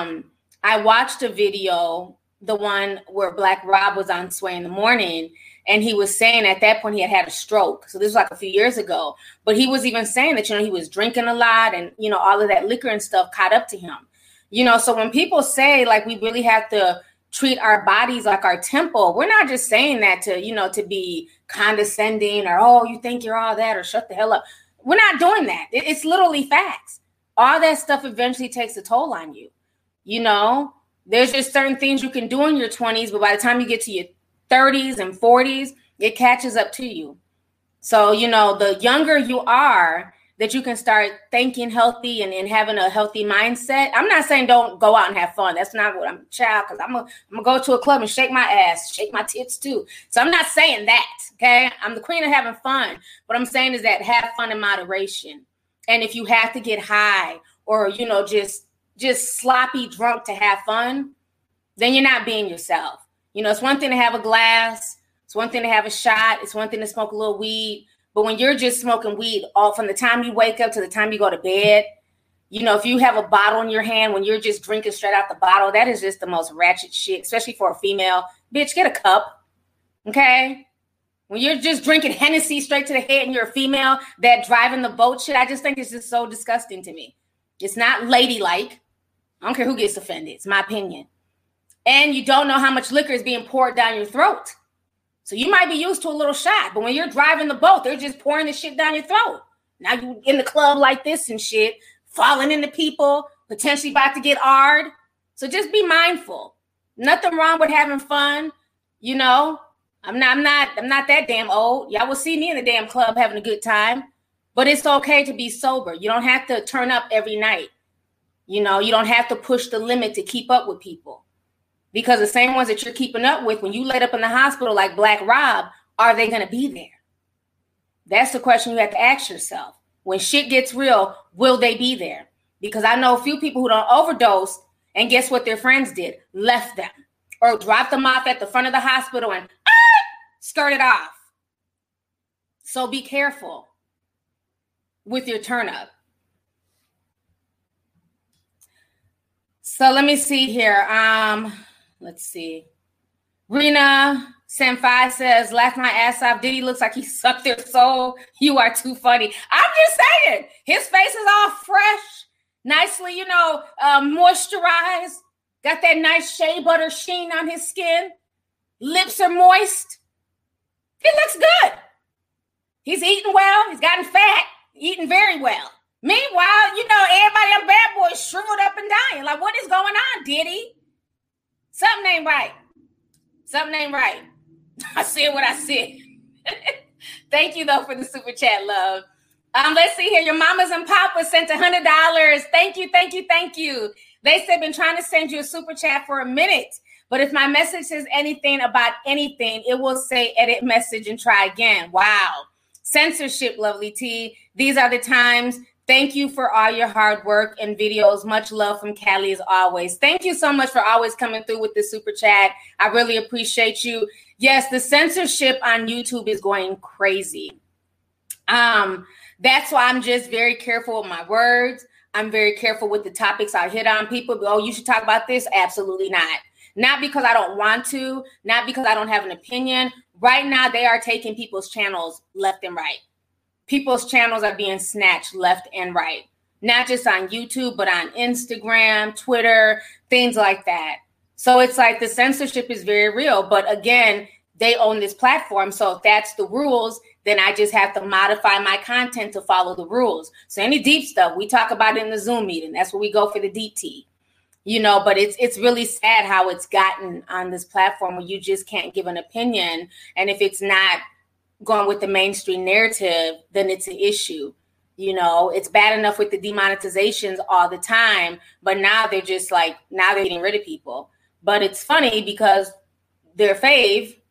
[SPEAKER 2] I watched a video, the one where Black Rob was on Sway in the Morning, and he was saying at that point he had a stroke. So this was like a few years ago, but he was even saying that, you know, he was drinking a lot and, you know, all of that liquor and stuff caught up to him. You know, so when people say like we really have to treat our bodies like our temple, we're not just saying that to, you know, to be condescending or, oh, you think you're all that or shut the hell up. We're not doing that. It's literally facts. All that stuff eventually takes a toll on you. You know, there's just certain things you can do in your 20s, but by the time you get to your 30s and 40s, it catches up to you. So, you know, the younger you are, that you can start thinking healthy and having a healthy mindset. I'm not saying don't go out and have fun. That's not what I'm child, because I'm gonna go to a club and shake my ass, shake my tits too. So I'm not saying that, okay? I'm the queen of having fun. What I'm saying is that have fun in moderation. And if you have to get high or, you know, just sloppy drunk to have fun, then you're not being yourself. You know, it's one thing to have a glass. It's one thing to have a shot. It's one thing to smoke a little weed. But when you're just smoking weed all from the time you wake up to the time you go to bed, you know, if you have a bottle in your hand when you're just drinking straight out the bottle, that is just the most ratchet shit, especially for a female. Bitch, get a cup, okay? When you're just drinking Hennessy straight to the head and you're a female, that driving the boat shit, I just think it's just so disgusting to me. It's not ladylike. I don't care who gets offended. It's my opinion. And you don't know how much liquor is being poured down your throat. So you might be used to a little shot, but when you're driving the boat, they're just pouring the shit down your throat. Now you in the club like this and shit, falling into people, potentially about to get AR'd. So just be mindful. Nothing wrong with having fun. You know, I'm not that damn old. Y'all will see me in the damn club having a good time, but it's okay to be sober. You don't have to turn up every night. You know, you don't have to push the limit to keep up with people. Because the same ones that you're keeping up with, when you laid up in the hospital like Black Rob, are they going to be there? That's the question you have to ask yourself. When shit gets real, will they be there? Because I know a few people who don't overdose, and guess what their friends did? Left them or dropped them off at the front of the hospital and skirted off. So be careful with your turn up. So let me see here. Let's see. Rena Senpai says, laugh my ass off. Diddy looks like he sucked their soul. You are too funny. I'm just saying, his face is all fresh, nicely, you know, moisturized. Got that nice shea butter sheen on his skin. Lips are moist. He looks good. He's eating well. He's gotten fat, eating very well. Meanwhile, you know, everybody on Bad Boys shriveled up and dying. Like, what is going on, Diddy? Something ain't right. Something ain't right. I said what I said. Thank you, though, for the super chat, love. Let's see here. Your mamas and papas sent $100. Thank you, thank you, thank you. They said, been trying to send you a super chat for a minute. But if my message says anything about anything, it will say edit message and try again. Wow. Censorship, lovely T. These are the times. Thank you for all your hard work and videos. Much love from Cali as always. Thank you so much for always coming through with the super chat. I really appreciate you. Yes, the censorship on YouTube is going crazy. That's why I'm just very careful with my words. I'm very careful with the topics I hit on. People go, oh, you should talk about this. Absolutely not. Not because I don't want to, not because I don't have an opinion. Right now, they are taking people's channels left and right. People's channels are being snatched left and right, not just on YouTube, but on Instagram, Twitter, things like that. So it's like the censorship is very real. But again, they own this platform. So if that's the rules, then I just have to modify my content to follow the rules. So any deep stuff, we talk about it in the Zoom meeting. That's where we go for the deep tea. You know, but it's really sad how it's gotten on this platform where you just can't give an opinion. And if it's not going with the mainstream narrative, then it's an issue. You know, it's bad enough with the demonetizations all the time, but now they're just like, now they're getting rid of people. But it's funny because their fave,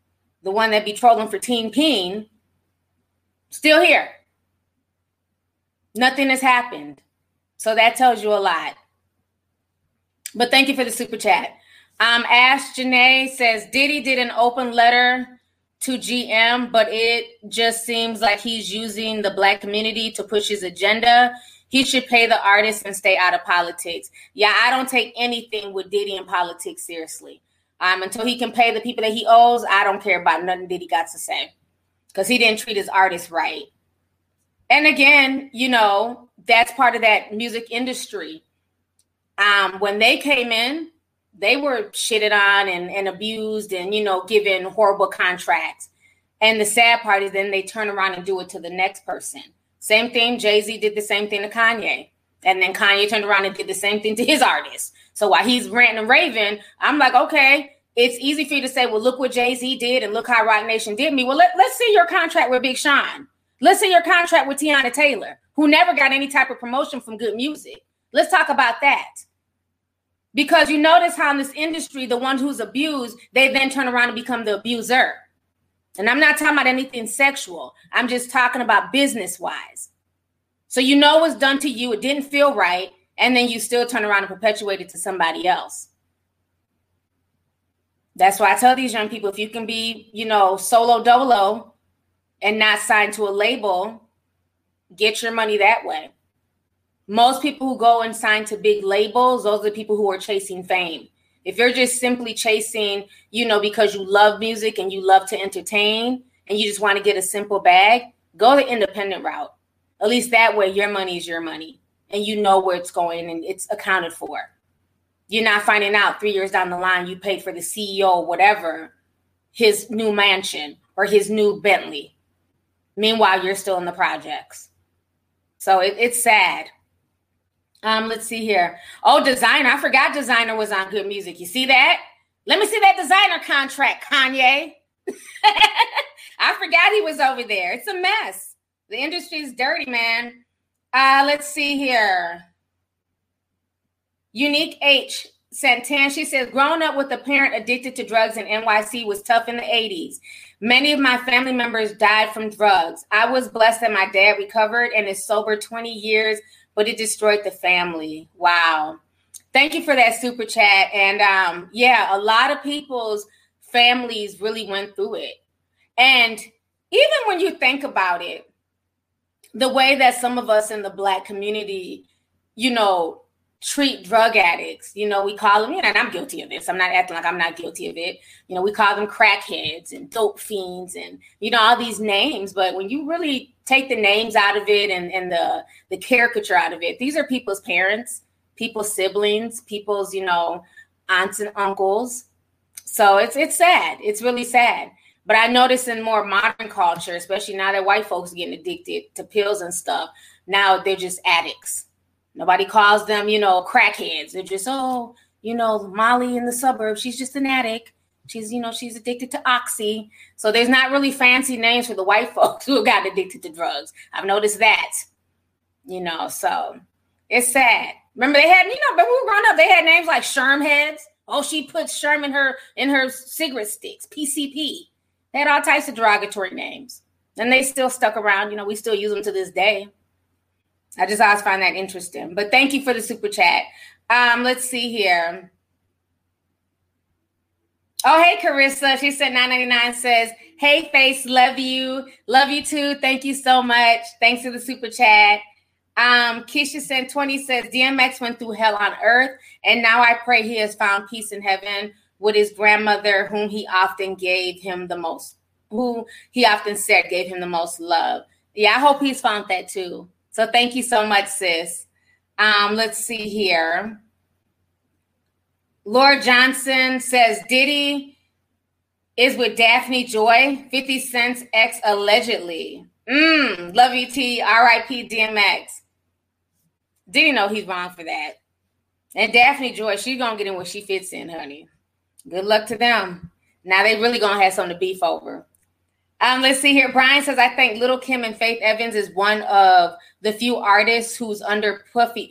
[SPEAKER 2] the one that be trolling for Team Peen, still here. Nothing has happened. So that tells you a lot. But thank you for the super chat. Ash Janae says, Diddy did an open letter to GM, but it just seems like he's using the Black community to push his agenda. He should pay the artists and stay out of politics. Yeah, I don't take anything with Diddy in politics seriously. Until he can pay the people that he owes, I don't care about nothing Diddy got to say, because he didn't treat his artists right. And again, you know, that's part of that music industry. When they came in, they were shitted on and abused and, you know, given horrible contracts. And the sad part is then they turn around and do it to the next person. Same thing. Jay-Z did the same thing to Kanye. And then Kanye turned around and did the same thing to his artists. So while he's ranting and raving, I'm like, okay, it's easy for you to say, well, look what Jay-Z did and look how Roc Nation did me. Well, let's see your contract with Big Sean. Let's see your contract with Tiana Taylor, who never got any type of promotion from good music. Let's talk about that. Because you notice how in this industry, the one who's abused, they then turn around and become the abuser. And I'm not talking about anything sexual. I'm just talking about business-wise. So you know what's done to you. It didn't feel right. And then you still turn around and perpetuate it to somebody else. That's why I tell these young people, if you can be, you know, solo dolo and not signed to a label, get your money that way. Most people who go and sign to big labels, those are the people who are chasing fame. If you're just simply chasing, you know, because you love music and you love to entertain and you just want to get a simple bag, go the independent route. At least that way your money is your money and you know where it's going and it's accounted for. You're not finding out 3 years down the line you paid for the CEO or whatever, his new mansion or his new Bentley. Meanwhile, you're still in the projects. So it's sad. Let's see here. Oh, Designer. I forgot Designer was on Good Music. You see that? Let me see that Designer contract, Kanye. I forgot he was over there. It's a mess. The industry is dirty, man. Let's see here. Unique H. Santan, she says, growing up with a parent addicted to drugs in NYC was tough in the 80s. Many of my family members died from drugs. I was blessed that my dad recovered and is sober 20 years, but it destroyed the family. Wow. Thank you for that super chat. And yeah, a lot of people's families really went through it. And even when you think about it, the way that some of us in the Black community, you know, treat drug addicts, you know, we call them, you know, and I'm guilty of this. I'm not acting like I'm not guilty of it. You know, we call them crackheads and dope fiends and, you know, all these names. But when you really take the names out of it and the caricature out of it, these are people's parents, people's siblings, people's, you know, aunts and uncles. So it's sad. It's really sad. But I notice in more modern culture, especially now that white folks are getting addicted to pills and stuff, now they're just addicts. Nobody calls them, you know, crackheads. They're just, oh, you know, Molly in the suburbs, she's just an addict. She's, you know, she's addicted to Oxy. So there's not really fancy names for the white folks who got addicted to drugs. I've noticed that, you know, so it's sad. Remember they had, you know, but when we were growing up, they had names like Sherm heads. Oh, she put Sherm in her cigarette sticks, PCP. They had all types of derogatory names. And they still stuck around. You know, we still use them to this day. I just always find that interesting. But thank you for the super chat. Let's see here. Oh, hey, Carissa. She said $9.99 says, hey, Face, love you. Love you too. Thank you so much. Thanks for the super chat. Keisha sent 20 says, DMX went through hell on earth, and now I pray he has found peace in heaven with his grandmother, who he often said gave him the most love. Yeah, I hope he's found that too. So thank you so much, sis. Let's see here. Laura Johnson says, Diddy is with Daphne Joy, 50 Cent's ex allegedly. Love you, T. R.I.P. DMX. Diddy know he's wrong for that. And Daphne Joy, she's going to get in where she fits in, honey. Good luck to them. Now they really going to have something to beef over. Let's see here. Brian says, I think Lil' Kim and Faith Evans is one of the few artists who was under Puffy,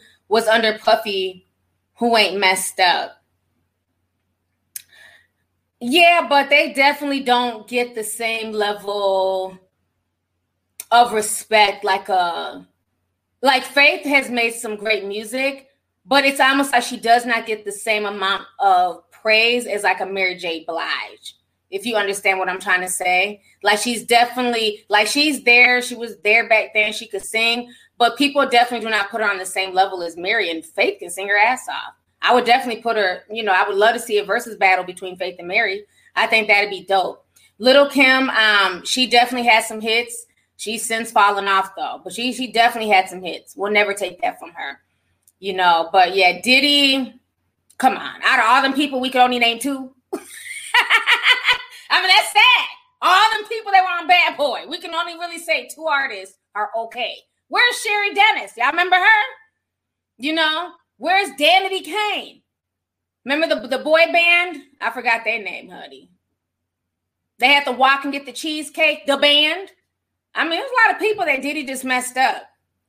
[SPEAKER 2] who ain't messed up. Yeah, but they definitely don't get the same level of respect. Like Faith has made some great music, but it's almost like she does not get the same amount of praise as like a Mary J. Blige. If you understand what I'm trying to say. Like she's definitely, like she's there. She was there back then. She could sing, but people definitely do not put her on the same level as Mary, and Faith can sing her ass off. I would definitely put her, I would love to see a versus battle between Faith and Mary. I think that'd be dope. Little Kim, she definitely has some hits. She's since fallen off though, but she definitely had some hits. We'll never take that from her, But yeah, Diddy, come on. Out of all them people, we could only name two. I mean, that's sad. All them people that were on Bad Boy, we can only really say two artists are okay. Where's Sherry Dennis? Y'all remember her? Where's Danity Kane? Remember the boy band? I forgot their name, honey. They had to walk and get the cheesecake, the band. I mean, there's a lot of people that Diddy just messed up.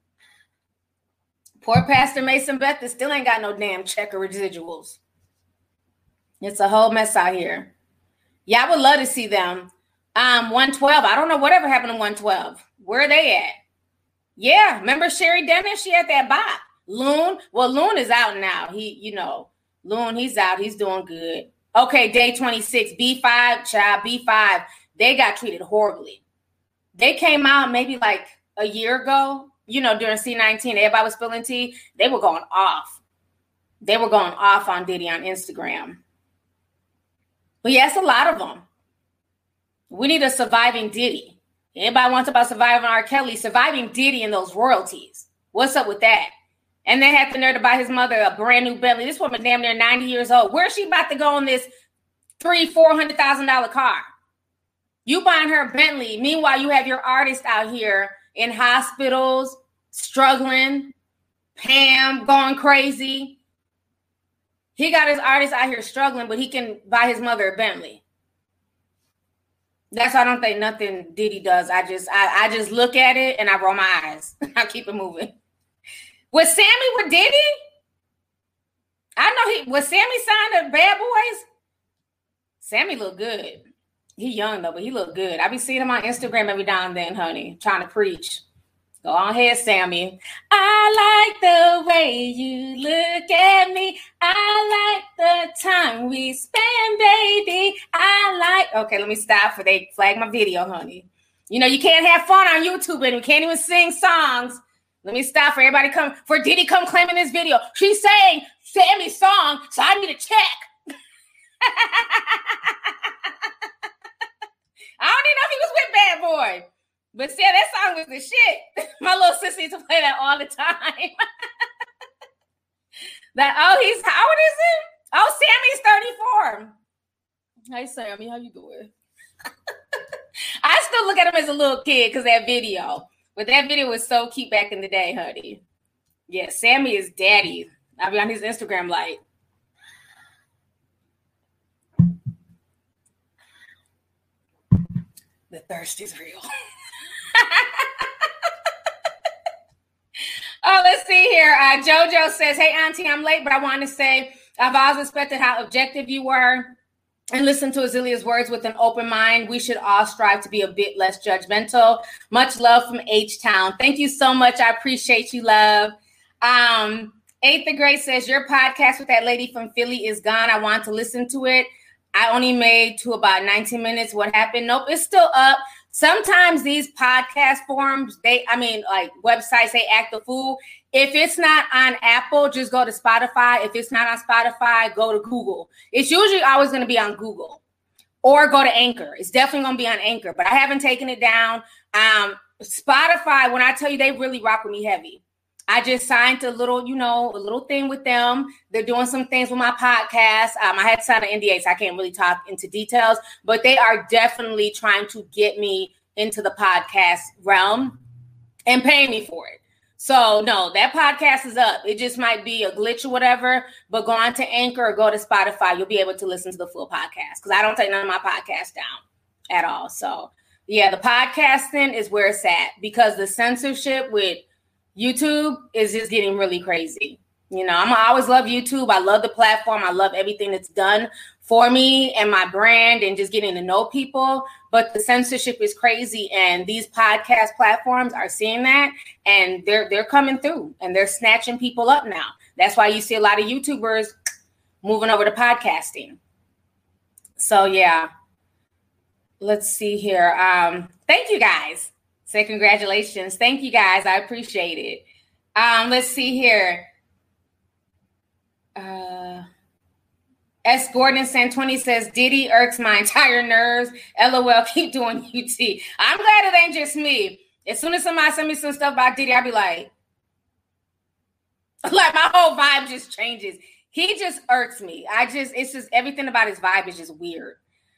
[SPEAKER 2] Poor Pastor Mason Beth still ain't got no damn check or residuals. It's a whole mess out here. Yeah, I would love to see them. 112. I don't know whatever happened to 112. Where are they at? Yeah, remember Sherry Dennis? She had that bop. Loon. Well, Loon is out now. Loon, he's out. He's doing good. Okay, day 26. B5, child, B5. They got treated horribly. They came out maybe like a year ago, during C19. Everybody was spilling tea. They were going off. They were going off on Diddy on Instagram. But yes, a lot of them. We need a surviving Diddy. Anybody wants about surviving R. Kelly? Surviving Diddy and those royalties. What's up with that? And they had the nerve to buy his mother a brand new Bentley. This woman damn near 90 years old. Where's she about to go in this $300,000-$400,000 car? You buying her a Bentley. Meanwhile, you have your artist out here in hospitals, struggling. Pam going crazy. He got his artist out here struggling, but he can buy his mother a Bentley. That's why I don't think nothing Diddy does. I just look at it and I roll my eyes. I keep it moving. Was Sammy with Diddy? I know was Sammy signed to Bad Boys? Sammy look good. He young though, but he look good. I be seeing him on Instagram every now and then, honey, trying to preach. Go on ahead, Sammy. I like the way you look at me. I like the time we spend, baby. Okay, let me stop for they flag my video, honey. You can't have fun on YouTube and we can't even sing songs. Let me stop for everybody for Diddy come claiming this video. She's saying Sammy's song, so I need a check. I don't even know if he was with Bad Boy. But see, that song was the shit. My little sister used to play that all the time. How old is he? Oh, Sammy's 34. Hey, Sammy, how you doing? I still look at him as a little kid because that video. But that video was so cute back in the day, honey. Yeah, Sammy is daddy. I'll be on his Instagram like. The thirst is real. Oh, let's see here. JoJo says, hey, Auntie, I'm late, but I want to say I've always respected how objective you were and listen to Azalea's words with an open mind. We should all strive to be a bit less judgmental. Much love from H-Town. Thank you so much. I appreciate you, love. Eighth Grade says, your podcast with that lady from Philly is gone. I want to listen to it. I only made to about 19 minutes. What happened? Nope, it's still up. Sometimes these podcast forums, websites, they act a fool. If it's not on Apple, just go to Spotify. If it's not on Spotify, go to Google. It's usually always going to be on Google or go to Anchor. It's definitely going to be on Anchor, but I haven't taken it down. Spotify, when I tell you, they really rock with me heavy. I just signed a little thing with them. They're doing some things with my podcast. I had to sign an NDA, so I can't really talk into details, but they are definitely trying to get me into the podcast realm and paying me for it. So no, that podcast is up. It just might be a glitch or whatever, but go on to Anchor or go to Spotify. You'll be able to listen to the full podcast because I don't take none of my podcasts down at all. So yeah, the podcasting is where it's at because the censorship with YouTube is just getting really crazy. I always love YouTube. I love the platform. I love everything that's done for me and my brand and just getting to know people. But the censorship is crazy, and these podcast platforms are seeing that, and they're coming through, and they're snatching people up now. That's why you see a lot of YouTubers moving over to podcasting. So yeah, let's see here. Thank you guys. Say congratulations. Thank you guys. I appreciate it. Let's see here. S. Gordon Santoni says, Diddy irks my entire nerves. LOL, keep doing UT. I'm glad it ain't just me. As soon as somebody send me some stuff about Diddy, I'll be like my whole vibe just changes. He just irks me. It's just everything about his vibe is just weird.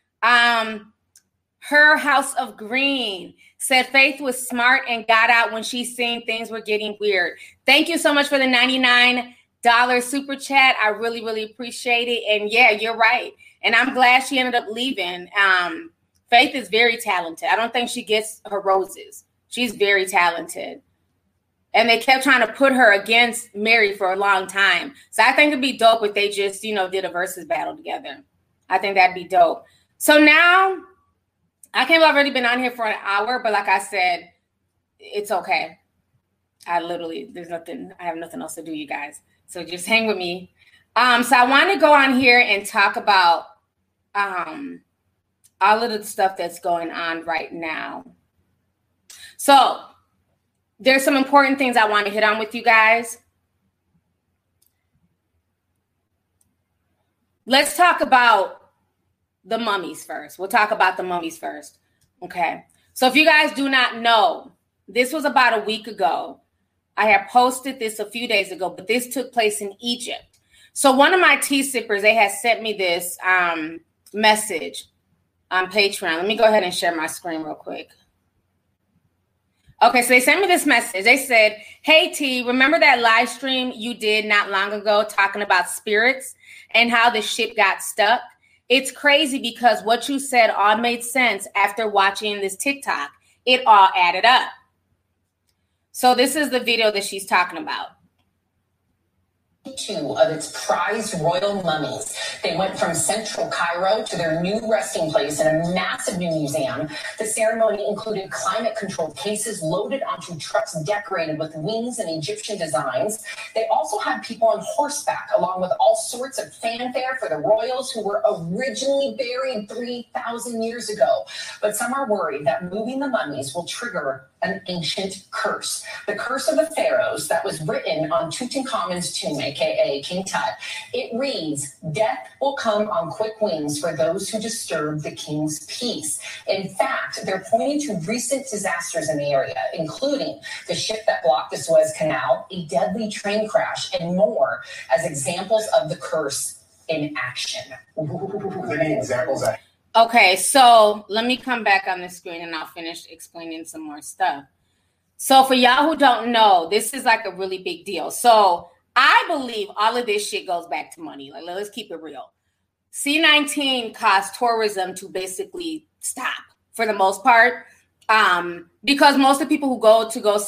[SPEAKER 2] Her House of Green said Faith was smart and got out when she seen things were getting weird. Thank you so much for the $99 super chat. I really, really appreciate it. And yeah, you're right. And I'm glad she ended up leaving. Faith is very talented. I don't think she gets her roses. She's very talented. And they kept trying to put her against Mary for a long time. So I think it'd be dope if they just, did a versus battle together. I think that'd be dope. So now, I can't believe I've already been on here for an hour, but like I said, it's okay. I have nothing else to do, you guys. So just hang with me. So I want to go on here and talk about all of the stuff that's going on right now. So there's some important things I want to hit on with you guys. Let's talk about the mummies first. We'll talk about the mummies first. Okay. So if you guys do not know, this was about a week ago. I had posted this a few days ago, but this took place in Egypt. So one of my tea sippers, they had sent me this message on Patreon. Let me go ahead and share my screen real quick. Okay, so they sent me this message. They said, hey, T, remember that live stream you did not long ago talking about spirits and how the ship got stuck? It's crazy because what you said all made sense after watching this TikTok. It all added up. So this is the video that she's talking about.
[SPEAKER 4] Two of its prized royal mummies. They went from central Cairo to their new resting place in a massive new museum. The ceremony included climate-controlled cases loaded onto trucks decorated with wings and Egyptian designs. They also had people on horseback, along with all sorts of fanfare for the royals who were originally buried 3,000 years ago. But some are worried that moving the mummies will trigger an ancient curse. The curse of the pharaohs that was written on Tutankhamun's tomb, aka King Tut. It reads, death will come on quick wings for those who disturb the king's peace. In fact, they're pointing to recent disasters in the area, including the ship that blocked the Suez Canal, a deadly train crash, and more as examples of the curse in action.
[SPEAKER 5] Any examples?
[SPEAKER 2] Okay, so let me come back on the screen and I'll finish explaining some more stuff. So for y'all who don't know, this is like a really big deal. So I believe all of this shit goes back to money. Like, let's keep it real. C-19 caused tourism to basically stop for the most part, because most of the people who go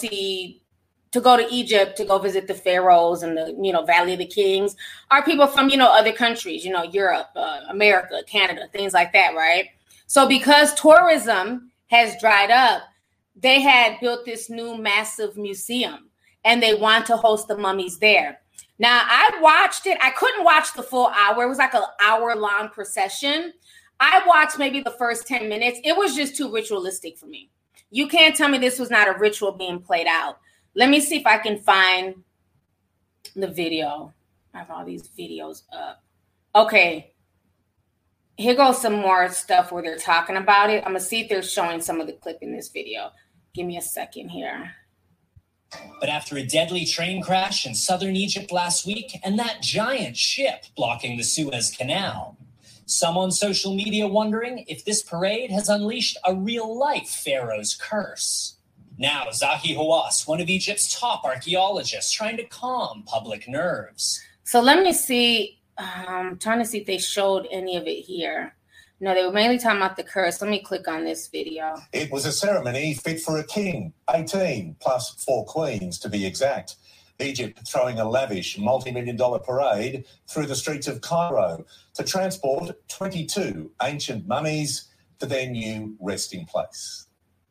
[SPEAKER 2] to Egypt to go visit the pharaohs and the Valley of the Kings are people from other countries, Europe, America, Canada, things like that, right? So because tourism has dried up, they had built this new massive museum and they want to host the mummies there. Now, I watched it. I couldn't watch the full hour. It was like an hour-long procession. I watched maybe the first 10 minutes. It was just too ritualistic for me. You can't tell me this was not a ritual being played out. Let me see if I can find the video. I have all these videos up. Okay. Here goes some more stuff where they're talking about it. I'm going to see if they're showing some of the clip in this video. Give me a second here.
[SPEAKER 6] But after a deadly train crash in southern Egypt last week and that giant ship blocking the Suez Canal, some on social media wondering if this parade has unleashed a real-life pharaoh's curse. Now, Zahi Hawass, one of Egypt's top archaeologists, trying to calm public nerves.
[SPEAKER 2] So let me see. I'm trying to see if they showed any of it here. No, they were mainly talking about the curse. Let me click on this video.
[SPEAKER 5] It was a ceremony fit for a king, 18 plus 4 queens to be exact.
[SPEAKER 7] Egypt throwing a lavish multi-million-dollar parade through the streets of Cairo to transport 22 ancient mummies to their new resting place.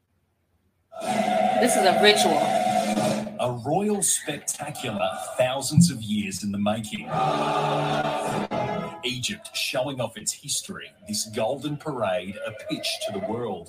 [SPEAKER 2] This is a ritual.
[SPEAKER 8] A royal spectacular thousands of years in the making. Egypt showing off its history, this golden parade a pitch to the world.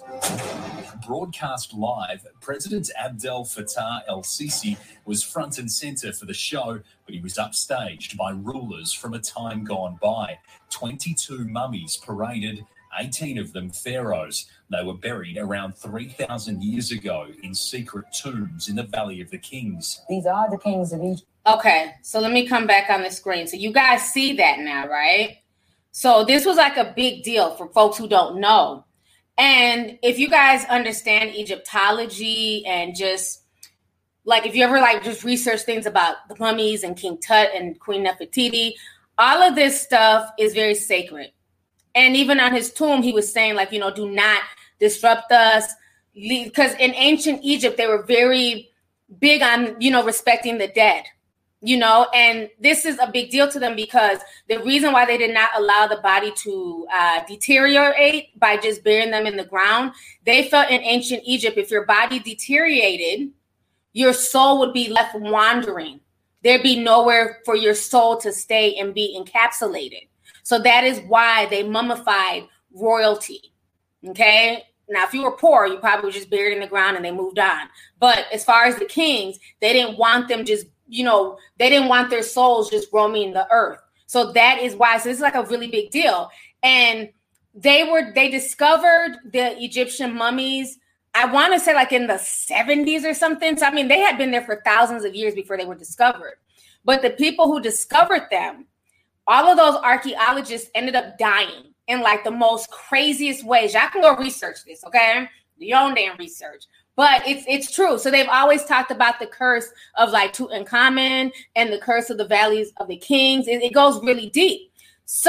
[SPEAKER 8] Broadcast live, President Abdel Fattah el-Sisi was front and centre for the show, but he was upstaged by rulers from a time gone by. 22 mummies paraded, 18 of them pharaohs. They were buried around 3,000 years ago in secret tombs in the Valley of the Kings.
[SPEAKER 4] These are the kings of Egypt.
[SPEAKER 2] Okay, so let me come back on the screen. So you guys see that now, right? So this was like a big deal for folks who don't know. And if you guys understand Egyptology and just like if you ever like just research things about the mummies and King Tut and Queen Nefertiti, all of this stuff is very sacred. And even on his tomb, he was saying like, you know, do not disrupt us. Because in ancient Egypt, they were very big on, you know, respecting the dead. You know, and this is a big deal to them because the reason why they did not allow the body to deteriorate by just burying them in the ground, they felt in ancient Egypt, if your body deteriorated, your soul would be left wandering. There'd be nowhere for your soul to stay and be encapsulated. So that is why they mummified royalty. Okay. Now, if you were poor, you probably were just buried in the ground and they moved on. But as far as the kings, they didn't want them just, you know, they didn't want their souls just roaming the earth. So that is why. So this is like a really big deal. And they discovered the Egyptian mummies, I want to say like in the 70s or something. So, I mean, they had been there for thousands of years before they were discovered. But the people who discovered them, all of those archaeologists ended up dying in like the most craziest ways. Y'all can go research this, okay? Do your own damn research. But it's true. So they've always talked about the curse of like Tutankhamun and the curse of the valleys of the kings. It goes really deep. So,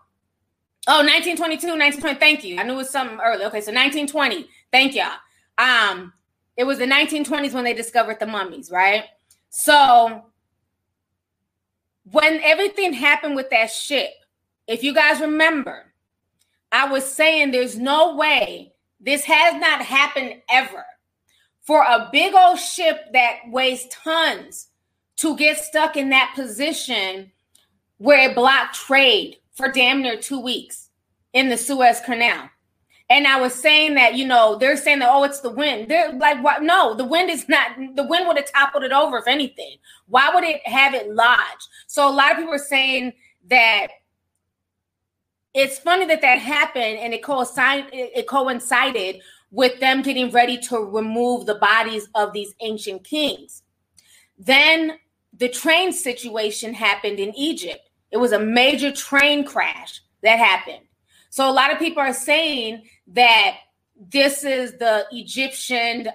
[SPEAKER 2] 1922, 1920. Thank you. I knew it was something early. Okay, so 1920. Thank y'all. It was the 1920s when they discovered the mummies, right? So when everything happened with that ship, if you guys remember, I was saying there's no way this has not happened ever. For a big old ship that weighs tons to get stuck in that position where it blocked trade for damn near 2 weeks in the Suez Canal. And I was saying that, you know, they're saying that, oh, it's the wind. They're like, what? No, the wind is not. The wind would have toppled it over, if anything. Why would it have it lodged? So a lot of people are saying that it's funny that happened and it coincided with them getting ready to remove the bodies of these ancient kings. Then the train situation happened in Egypt. It was a major train crash that happened. So a lot of people are saying that this is the Egyptian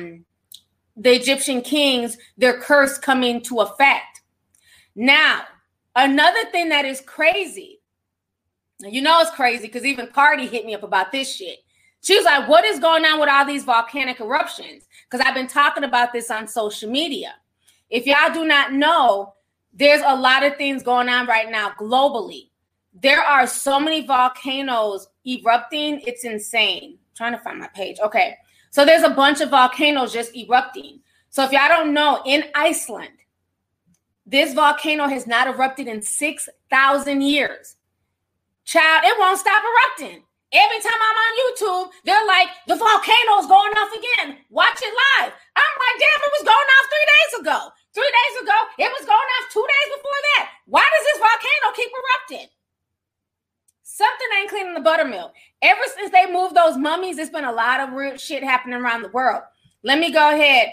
[SPEAKER 2] kings, their curse coming to effect. Now, another thing that is crazy, you know it's crazy because even Cardi hit me up about this shit. She was like, what is going on with all these volcanic eruptions? Because I've been talking about this on social media. If y'all do not know, there's a lot of things going on right now globally. There are so many volcanoes erupting. It's insane. I'm trying to find my page. Okay. So there's a bunch of volcanoes just erupting. So if y'all don't know, in Iceland, this volcano has not erupted in 6,000 years. Child, it won't stop erupting. Every time I'm on YouTube, they're like, the volcano's going off again. Watch it live. I'm like, damn, it was going off 3 days ago. 3 days ago, it was going off 2 days before that. Why does this volcano keep erupting? Something ain't cleaning the buttermilk. Ever since they moved those mummies, there's been a lot of weird shit happening around the world. Let me go ahead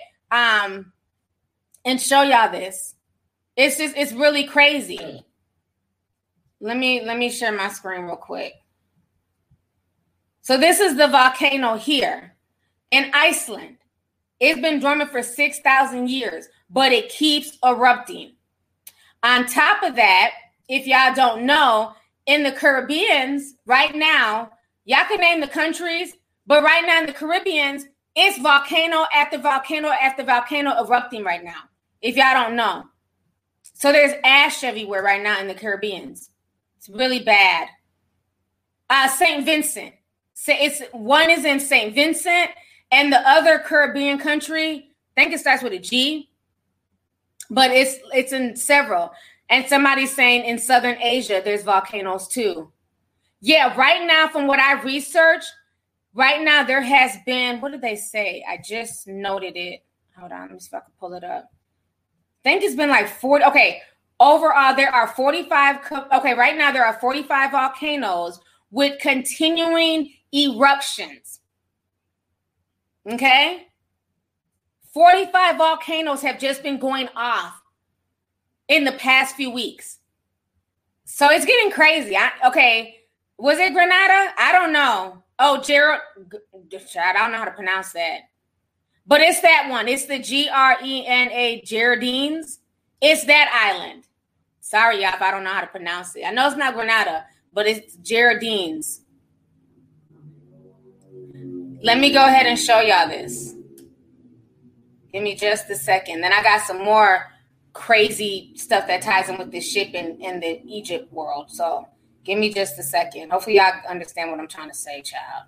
[SPEAKER 2] and show y'all this. It's really crazy. Let me share my screen real quick. So this is the volcano here in Iceland. It's been dormant for 6,000 years, but it keeps erupting. On top of that, if y'all don't know, in the Caribbeans right now, y'all can name the countries, but right now in the Caribbeans, it's volcano after volcano after volcano erupting right now. if y'all don't know. So there's ash everywhere right now in the Caribbean. It's really bad. St. Vincent. One is in St. Vincent, and the other Caribbean country, I think it starts with a G, but it's in several. And somebody's saying in Southern Asia, there's volcanoes too. Yeah, right now, from what I researched, right now there has been, what did they say? I just noted it. Hold on, let me see if I can pull it up. I think it's been like 40. Okay, overall, there are 45. Okay, right now there are 45 volcanoes with continuing eruptions. Okay? 45 volcanoes have just been going off in the past few weeks. So it's getting crazy. Was it Grenada? I don't know. Oh, I don't know how to pronounce that. But it's that one. It's the Grena Grenadines. It's that island. Sorry, y'all, if I don't know how to pronounce it. I know it's not Grenada, but it's Grenadines. Let me go ahead and show y'all this. Give me just a second. Then I got some more crazy stuff that ties in with this ship in the Egypt world. So give me just a second. Hopefully y'all understand what I'm trying to say, child.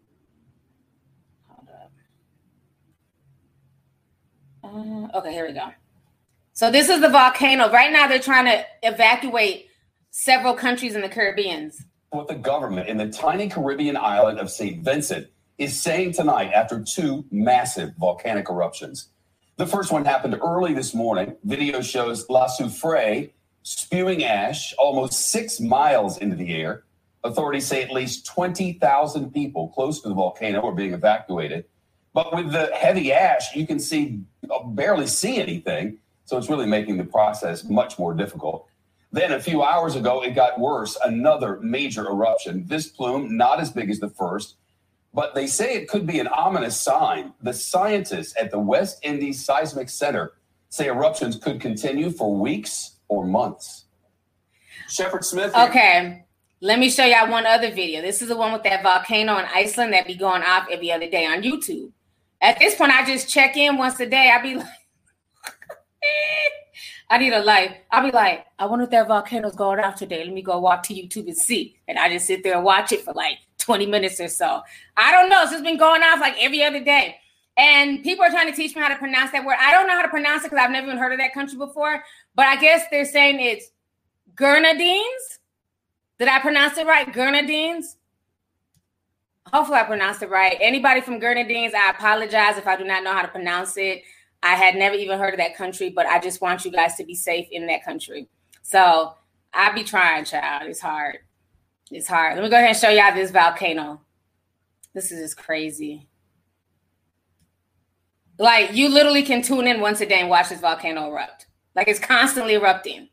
[SPEAKER 2] Okay, here we go. So this is the volcano. Right now, they're trying to evacuate several countries in the Caribbean.
[SPEAKER 9] What the government in the tiny Caribbean island of St. Vincent is saying tonight after two massive volcanic eruptions. The first one happened early this morning. Video shows La Soufrière spewing ash almost 6 miles into the air. Authorities say at least 20,000 people close to the volcano are being evacuated. But with the heavy ash, you can barely see anything. So it's really making the process much more difficult. Then a few hours ago, it got worse. Another major eruption. This plume, not as big as the first, but they say it could be an ominous sign. The scientists at the West Indies Seismic Center say eruptions could continue for weeks or months. Shepard Smith.
[SPEAKER 2] Okay, let me show y'all one other video. This is the one with that volcano in Iceland that be going off every other day on YouTube. At this point, I just check in once a day. I be like, I need a life. I'll be like, I wonder if that volcano's going off today. Let me go walk to YouTube and see. And I just sit there and watch it for like 20 minutes or so. I don't know. It's just been going off like every other day. And people are trying to teach me how to pronounce that word. I don't know how to pronounce it because I've never even heard of that country before. But I guess they're saying it's Grenadines. Did I pronounce it right? Grenadines? Hopefully I pronounced it right. Anybody from Grenadines, I apologize if I do not know how to pronounce it. I had never even heard of that country, but I just want you guys to be safe in that country. So I be trying, child. It's hard. It's hard. Let me go ahead and show y'all this volcano. This is just crazy. Like, you literally can tune in once a day and watch this volcano erupt. Like, it's constantly erupting.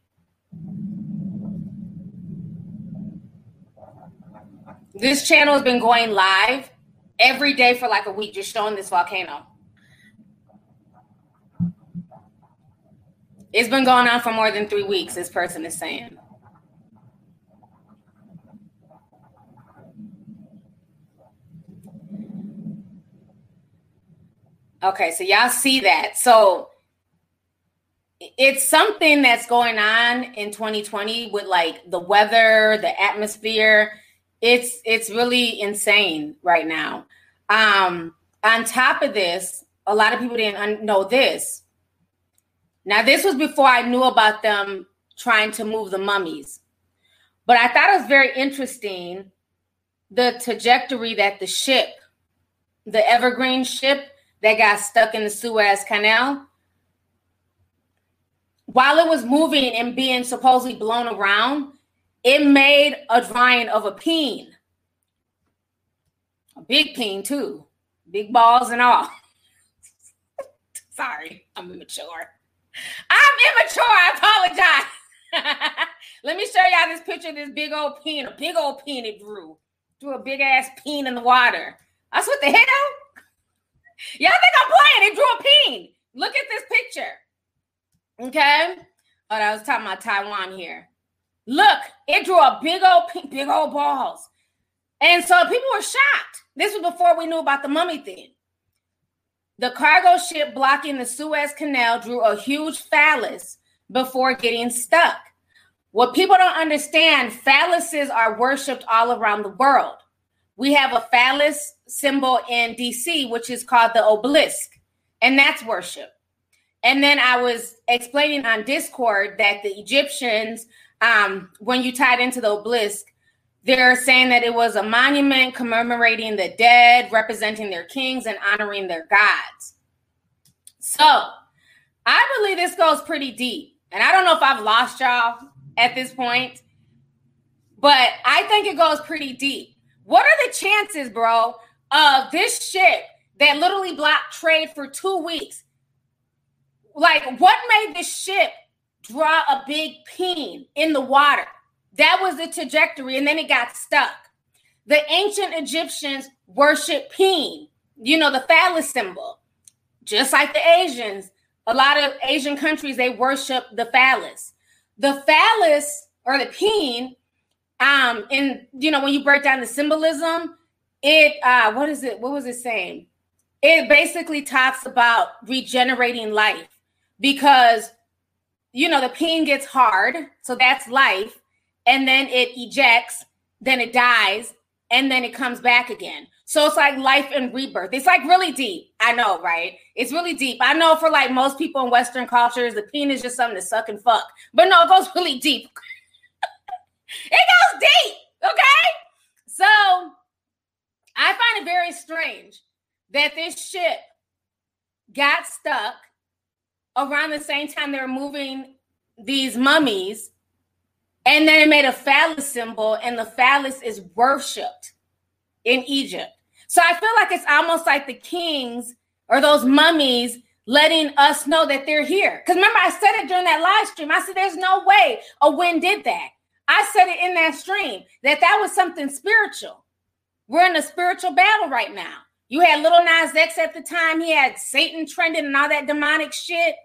[SPEAKER 2] This channel has been going live every day for like a week, just showing this volcano. It's been going on for more than 3 weeks, this person is saying. Okay, so y'all see that. So it's something that's going on in 2020 with like the weather, the atmosphere. It's really insane right now. On top of this, a lot of people didn't know this. Now, this was before I knew about them trying to move the mummies. But I thought it was very interesting, the trajectory that the ship, the Evergreen ship that got stuck in the Suez Canal, while it was moving and being supposedly blown around, it made a drawing of a peen. A big peen, too. Big balls and all. Sorry, I'm immature. I apologize. Let me show y'all this picture of this big old peen. A big old peen it drew. Drew a big ass peen in the water. That's what the hell? Y'all think I'm playing? It drew a peen. Look at this picture. Okay? Oh, I was talking about Taiwan here. Look, it drew a big old balls. And so people were shocked. This was before we knew about the mummy thing. The cargo ship blocking the Suez Canal drew a huge phallus before getting stuck. What people don't understand, phalluses are worshipped all around the world. We have a phallus symbol in DC, which is called the obelisk, and that's worship. And then I was explaining on Discord that the Egyptians, when you tied into the obelisk, they're saying that it was a monument commemorating the dead, representing their kings and honoring their gods. So I believe this goes pretty deep. And I don't know if I've lost y'all at this point, but I think it goes pretty deep. What are the chances, bro, of this ship that literally blocked trade for 2 weeks? Like, what made this ship draw a big peen in the water? That was the trajectory, and then it got stuck. The ancient Egyptians worshiped peen, the phallus symbol. Just like the Asians, a lot of Asian countries, they worship the phallus. The phallus, or the peen, when you break down the symbolism, what was it saying? It basically talks about regenerating life because, the peen gets hard, so that's life. And then it ejects, then it dies, and then it comes back again. So it's like life and rebirth. It's like really deep. I know, right? It's really deep. I know for like most people in Western cultures, the peen is just something to suck and fuck. But no, it goes really deep. It goes deep, okay? So I find it very strange that this ship got stuck around the same time they were moving these mummies. And then it made a phallus symbol, and the phallus is worshipped in Egypt. So I feel like it's almost like the kings or those mummies letting us know that they're here. Because remember, I said it during that live stream. I said, there's no way a wind did that. I said it in that stream, that was something spiritual. We're in a spiritual battle right now. You had Lil Nas X at the time. He had Satan trending and all that demonic shit.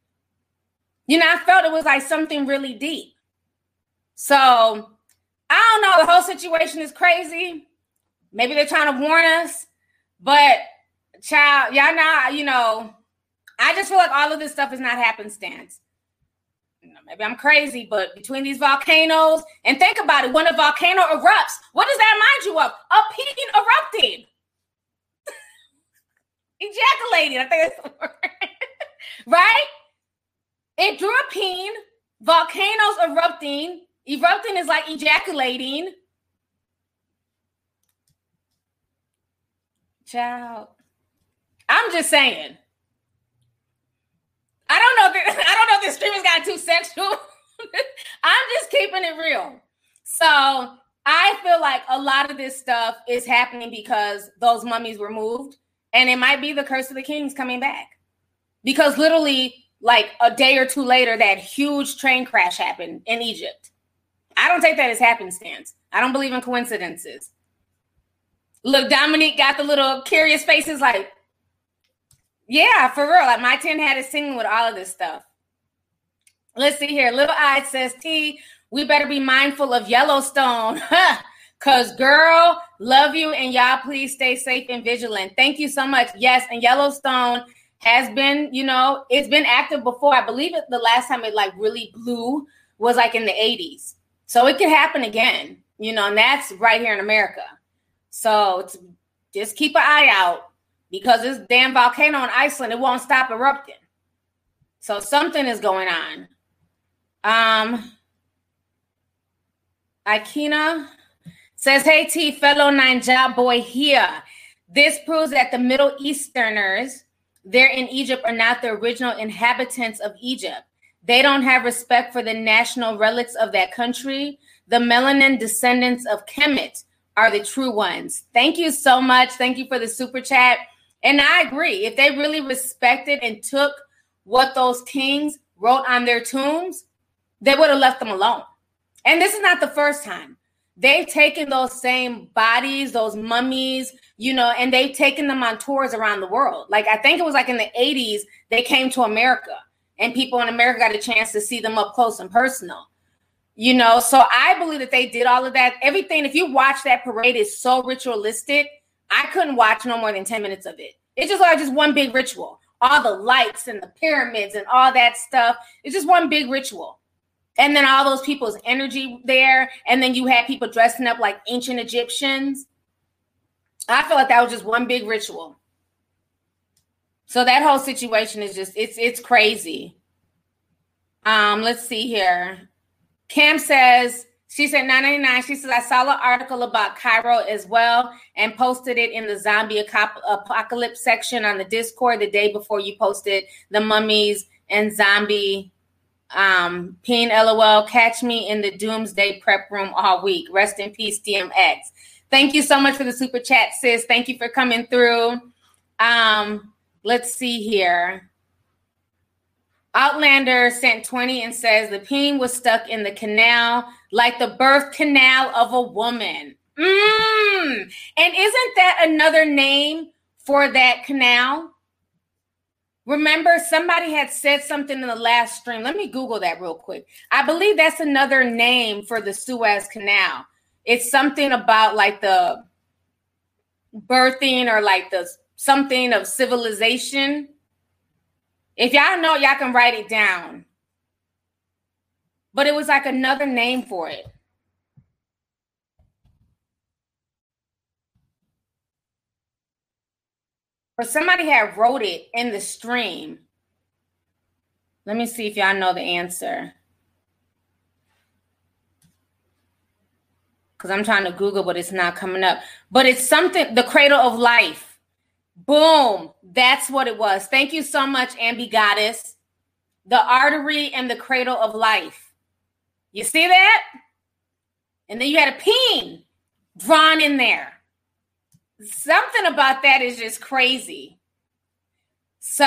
[SPEAKER 2] I felt it was like something really deep. So, I don't know. The whole situation is crazy. Maybe they're trying to warn us. But, child, y'all know, I just feel like all of this stuff is not happenstance. Maybe I'm crazy, but between these volcanoes, and think about it, when a volcano erupts, what does that remind you of? A peen erupting. Ejaculating, I think that's the word. Right? It drew a peen, volcanoes erupting. Erupting is like ejaculating. Child. I'm just saying. I don't know if this stream has got too sexual. I'm just keeping it real. So I feel like a lot of this stuff is happening because those mummies were moved. And it might be the curse of the kings coming back. Because literally, like a day or two later, that huge train crash happened in Egypt. I don't take that as happenstance. I don't believe in coincidences. Look, Dominique got the little curious faces like, yeah, for real. Like my 10 had it singing with all of this stuff. Let's see here. Little Eye says, T, we better be mindful of Yellowstone. Because, girl, love you. And y'all, please stay safe and vigilant. Thank you so much. Yes, and Yellowstone has been, it's been active before. I believe it the last time it like really blew was like in the 80s. So it could happen again, and that's right here in America. So just keep an eye out because this damn volcano in Iceland, it won't stop erupting. So something is going on. Ikena says, hey, T, fellow Ninja boy here. This proves that the Middle Easterners there in Egypt are not the original inhabitants of Egypt. They don't have respect for the national relics of that country. The melanin descendants of Kemet are the true ones. Thank you so much. Thank you for the super chat. And I agree. If they really respected and took what those kings wrote on their tombs, they would have left them alone. And this is not the first time. They've taken those same bodies, those mummies, and they've taken them on tours around the world. Like, I think it was like in the 80s, they came to America. And people in America got a chance to see them up close and personal, So I believe that they did all of that. Everything, if you watch that parade, is so ritualistic. I couldn't watch no more than 10 minutes of it It's just like just one big ritual. All the lights and the pyramids and all that stuff. It's just one big ritual. And then all those people's energy there. And then you had people dressing up like ancient Egyptians. I feel like that was just one big ritual. So that whole situation is just, it's crazy. Let's see here. Cam says, she said 999. She says, I saw an article about Cairo as well and posted it in the zombie apocalypse section on the Discord the day before you posted the mummies and zombie peen LOL. Catch me in the doomsday prep room all week. Rest in peace, DMX. Thank you so much for the super chat, sis. Thank you for coming through. Let's see here. Outlander sent 20 and says the peen was stuck in the canal like the birth canal of a woman. And isn't that another name for that canal? Remember, somebody had said something in the last stream. Let me Google that real quick. I believe that's another name for the Suez Canal. It's something about like the birthing or like the something of civilization. If y'all know, y'all can write it down. But it was like another name for it. Or somebody had wrote it in the stream. Let me see if y'all know the answer. Because I'm trying to Google, but it's not coming up. But it's something, the cradle of life. Boom. That's what it was. Thank you so much, Ambi Goddess. The artery and the cradle of life. You see that? And then you had a peen drawn in there. Something about that is just crazy. So,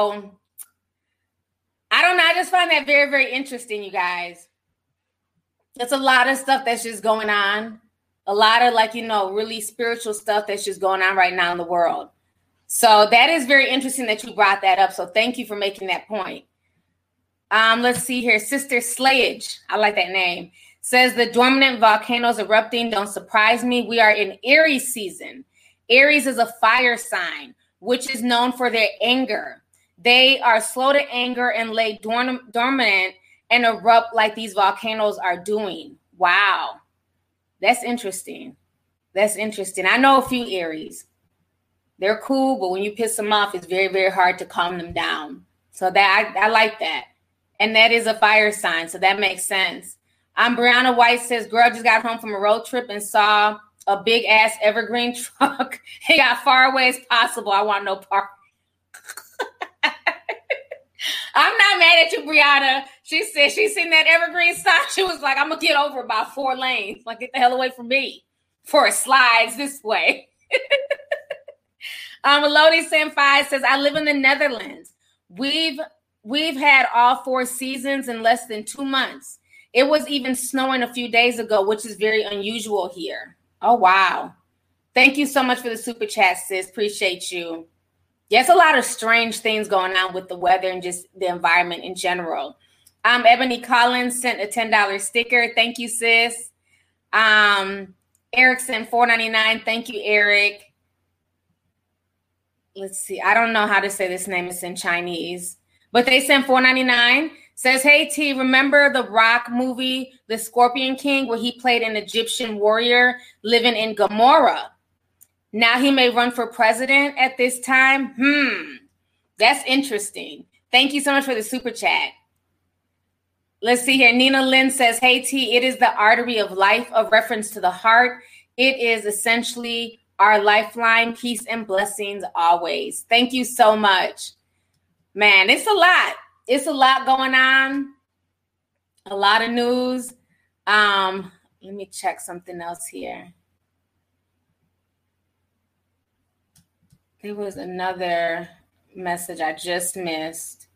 [SPEAKER 2] I don't know. I just find that very, very interesting, you guys. There's a lot of stuff that's just going on. A lot of really spiritual stuff that's just going on right now in the world. So that is very interesting that you brought that up. So thank you for making that point. Let's see here. Sister Slayage, I like that name, says the dormant volcanoes erupting don't surprise me. We are in Aries season. Aries is a fire sign, which is known for their anger. They are slow to anger and lay dormant and erupt like these volcanoes are doing. Wow. That's interesting. That's interesting. I know a few Aries. They're cool, but when you piss them off, it's very, very hard to calm them down. So that I like that. And that is a fire sign, so that makes sense. Brianna White says, girl just got home from a road trip and saw a big-ass evergreen truck. It got far away as possible. I want no part. I'm not mad at you, Brianna. She said she seen that evergreen sign. She was like, I'm going to get over about 4 lanes. Like, get the hell away from me before it slides this way. Melody Senpai says, I live in the Netherlands. We've had all 4 seasons in less than 2 months. It was even snowing a few days ago, which is very unusual here. Oh, wow. Thank you so much for the super chat, sis. Appreciate you. Yes, a lot of strange things going on with the weather and just the environment in general. Ebony Collins sent a $10 sticker. Thank you, sis. Eric sent $4.99. Thank you, Eric. Let's see. I don't know how to say this name. It's in Chinese. But they sent $4.99. Says, hey, T, remember the Rock movie, The Scorpion King, where he played an Egyptian warrior living in Gomorrah? Now he may run for president at this time. That's interesting. Thank you so much for the super chat. Let's see here. Nina Lynn says, hey, T, it is the artery of life, a reference to the heart. It is essentially our lifeline. Peace and blessings always. Thank you so much. Man, it's a lot. It's a lot going on. A lot of news. Let me check something else here. There was another message I just missed.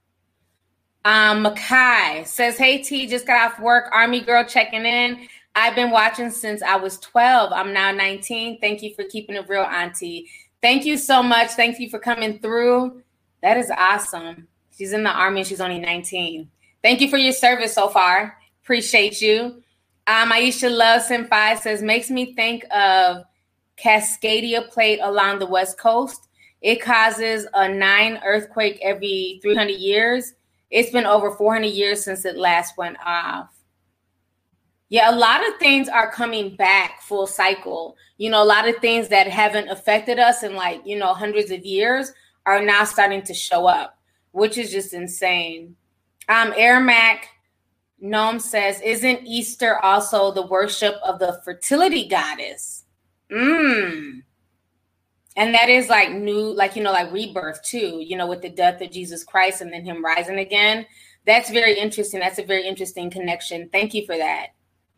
[SPEAKER 2] Makai says, hey, T, just got off work. Army girl checking in. I've been watching since I was 12. I'm now 19. Thank you for keeping it real, Auntie. Thank you so much. Thank you for coming through. That is awesome. She's in the Army and she's only 19. Thank you for your service so far. Appreciate you. Aisha Love Senpai says, makes me think of Cascadia Plate along the West Coast. It causes a 9 earthquake every 300 years. It's been over 400 years since it last went off. Yeah, a lot of things are coming back full cycle. You know, a lot of things that haven't affected us in like, you know, hundreds of years are now starting to show up, which is just insane. Airmac Gnome says, isn't Easter also the worship of the fertility goddess? And that is like new, like, you know, like rebirth too, you know, with the death of Jesus Christ and then him rising again. That's very interesting. That's a very interesting connection. Thank you for that.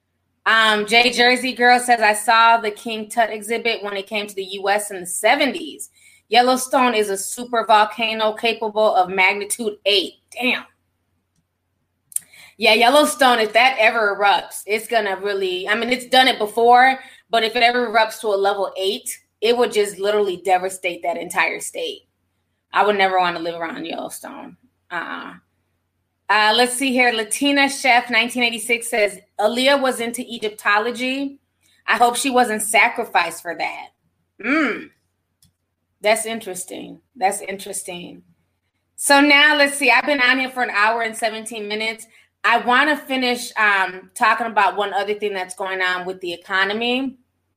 [SPEAKER 2] J Jersey Girl says, I saw the King Tut exhibit when it came to the U.S. in the 70s. Yellowstone is a super volcano capable of magnitude 8. Damn. Yeah, Yellowstone, if that ever erupts, it's going to really, I mean, it's done it before, but if it ever erupts to a level 8, it would just literally devastate that entire state. I would never want to live around Yellowstone. Let's see here. Latina Chef 1986 says, Aaliyah was into Egyptology. I hope she wasn't sacrificed for that. That's interesting. That's interesting. So now let's see. I've been on here for an hour and 17 minutes. I want to finish talking about one other thing that's going on with the economy.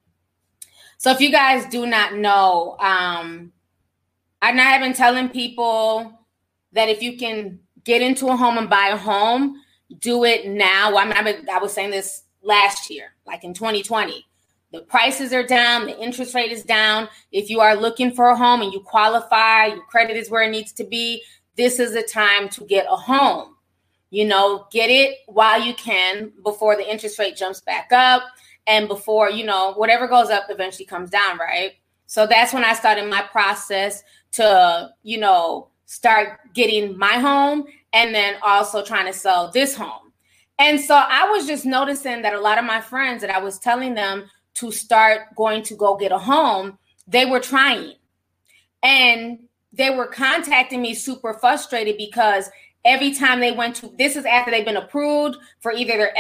[SPEAKER 2] So if you guys do not know, I have been telling people that if you can get into a home and buy a home, do it now. I was saying this last year, like in 2020. The prices are down. The interest rate is down. If you are looking for a home and you qualify, your credit is where it needs to be, this is the time to get a home. You know, get it while you can before the interest rate jumps back up and before, you know, whatever goes up eventually comes down, right? So that's when I started my process to, you know, start getting my home and then also trying to sell this home. And so I was just noticing that a lot of my friends that I was telling them to start going to go get a home, they were trying. And they were contacting me super frustrated because every time they went to, this is after they've been approved for either their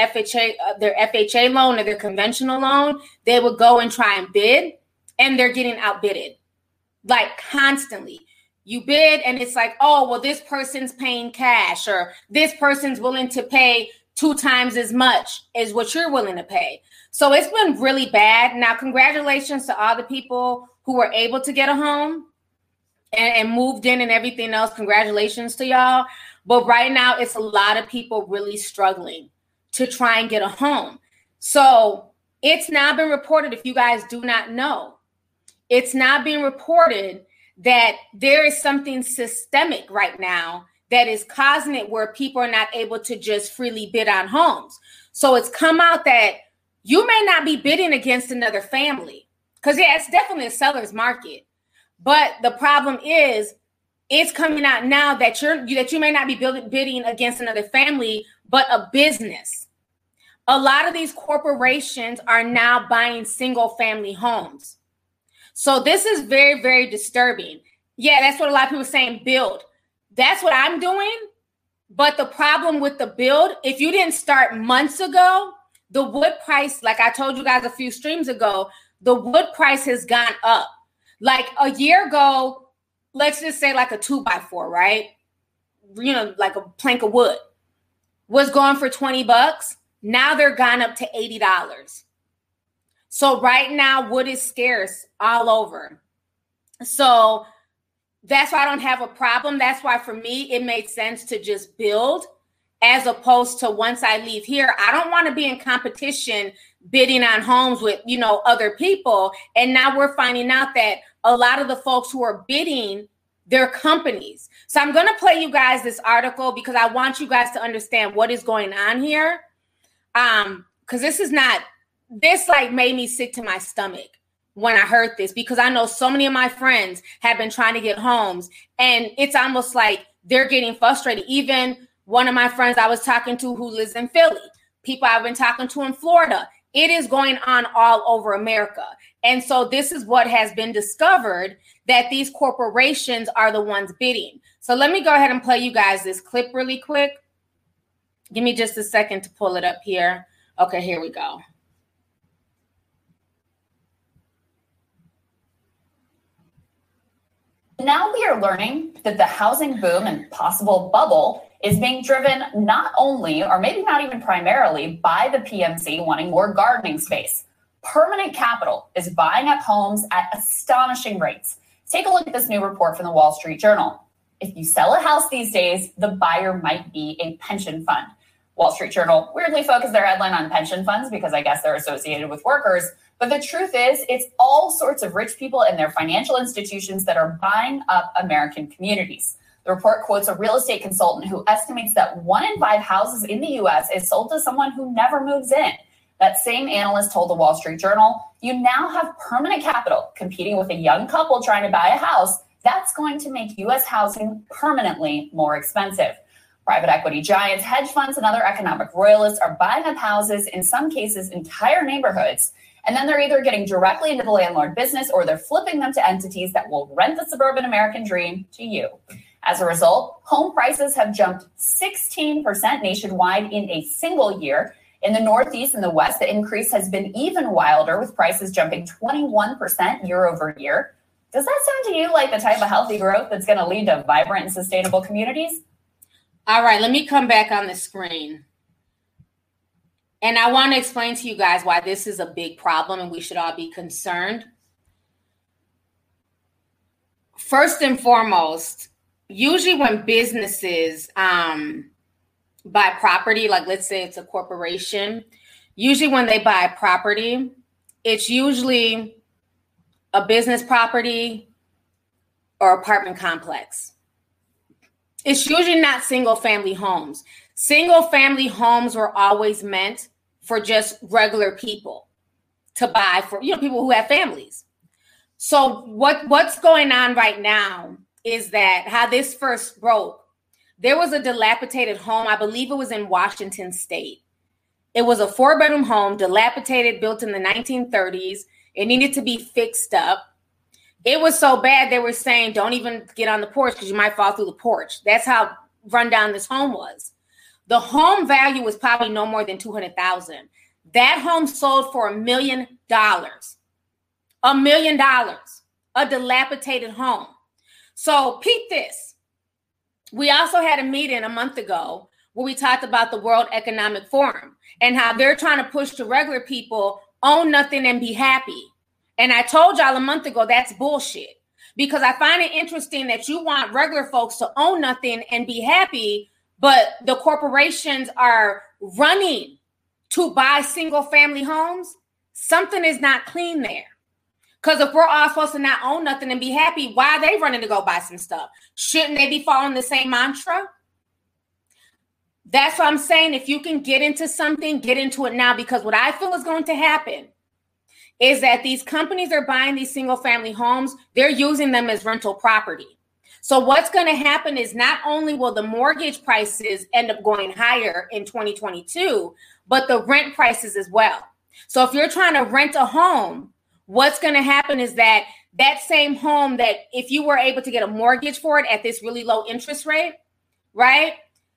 [SPEAKER 2] FHA loan or their conventional loan, they would go and try and bid and they're getting outbidded, like constantly. You bid and it's like, oh, well, this person's paying cash or this person's willing to pay 2 times as much as what you're willing to pay. So it's been really bad. Now, congratulations to all the people who were able to get a home and moved in and everything else. Congratulations to y'all. But right now, it's a lot of people really struggling to try and get a home. So it's now been reported, if you guys do not know, it's now being reported that there is something systemic right now that is causing it where people are not able to just freely bid on homes. So it's come out that you may not be bidding against another family because, yeah, it's definitely a seller's market. But the problem is it's coming out now that you may not be bidding against another family, but a business. A lot of these corporations are now buying single family homes. So this is very, very disturbing. Yeah, that's what a lot of people are saying, build. That's what I'm doing. But the problem with the build, if you didn't start months ago, the wood price, like I told you guys a few streams ago, the wood price has gone up. Like a year ago, let's just say like a 2x4, right? You know, like a plank of wood was going for $20. Now they're gone up to $80. So right now, wood is scarce all over. So that's why I don't have a problem. That's why for me, it made sense to just build as opposed to once I leave here. I don't want to be in competition bidding on homes with, you know, other people. And now we're finding out that a lot of the folks who are bidding, they're companies. So I'm going to play you guys this article because I want you guys to understand what is going on here. Because this like made me sick to my stomach when I heard this, because I know so many of my friends have been trying to get homes and it's almost like they're getting frustrated. Even one of my friends I was talking to who lives in Philly, people I've been talking to in Florida, it is going on all over America. And so this is what has been discovered, that these corporations are the ones bidding. So let me go ahead and play you guys this clip really quick. Give me just a second to pull it up here. Okay, here we go.
[SPEAKER 10] Now we are learning that the housing boom and possible bubble is being driven not only, or maybe not even primarily, by the PMC wanting more gardening space. Permanent capital is buying up homes at astonishing rates. Take a look at this new report from the Wall Street Journal. If you sell a house these days, the buyer might be a pension fund. Wall Street Journal weirdly focused their headline on pension funds because I guess they're associated with workers. But the truth is, it's all sorts of rich people and their financial institutions that are buying up American communities. The report quotes a real estate consultant who estimates that 1 in 5 houses in the U.S. is sold to someone who never moves in. That same analyst told the Wall Street Journal, you now have permanent capital competing with a young couple trying to buy a house. That's going to make U.S. housing permanently more expensive. Private equity giants, hedge funds, and other economic royalists are buying up houses, in some cases entire neighborhoods, and then they're either getting directly into the landlord business or they're flipping them to entities that will rent the suburban American dream to you. As a result, home prices have jumped 16% nationwide in a single year. In the Northeast and the West, the increase has been even wilder, with prices jumping 21% year over year. Does that sound to you like the type of healthy growth that's going to lead to vibrant and sustainable communities?
[SPEAKER 2] All right, let me come back on the screen. And I want to explain to you guys why this is a big problem and we should all be concerned. First and foremost, usually when businesses buy property, like let's say it's a corporation, usually when they buy property, it's usually a business property or apartment complex. It's usually not single family homes. Single family homes were always meant for just regular people to buy for, people who have families. So what's going on right now is that how this first broke, there was a dilapidated home. I believe it was in Washington State. It was a 4-bedroom home, dilapidated, built in the 1930s. It needed to be fixed up. It was so bad they were saying, don't even get on the porch because you might fall through the porch. That's how run down this home was. The home value was probably no more than $200,000. That home sold for $1 million. $1 million. A dilapidated home. So peep this. We also had a meeting a month ago where we talked about the World Economic Forum and how they're trying to push to regular people, own nothing and be happy. And I told y'all a month ago, that's bullshit. Because I find it interesting that you want regular folks to own nothing and be happy, but the corporations are running to buy single family homes. Something is not clean there. Because if we're all supposed to not own nothing and be happy, why are they running to go buy some stuff? Shouldn't they be following the same mantra? That's what I'm saying. If you can get into something, get into it now. Because what I feel is going to happen is that these companies are buying these single family homes. They're using them as rental property. So what's going to happen is not only will the mortgage prices end up going higher in 2022, but the rent prices as well. So if you're trying to rent a home, what's going to happen is that same home that if you were able to get a mortgage for it at this really low interest rate, right?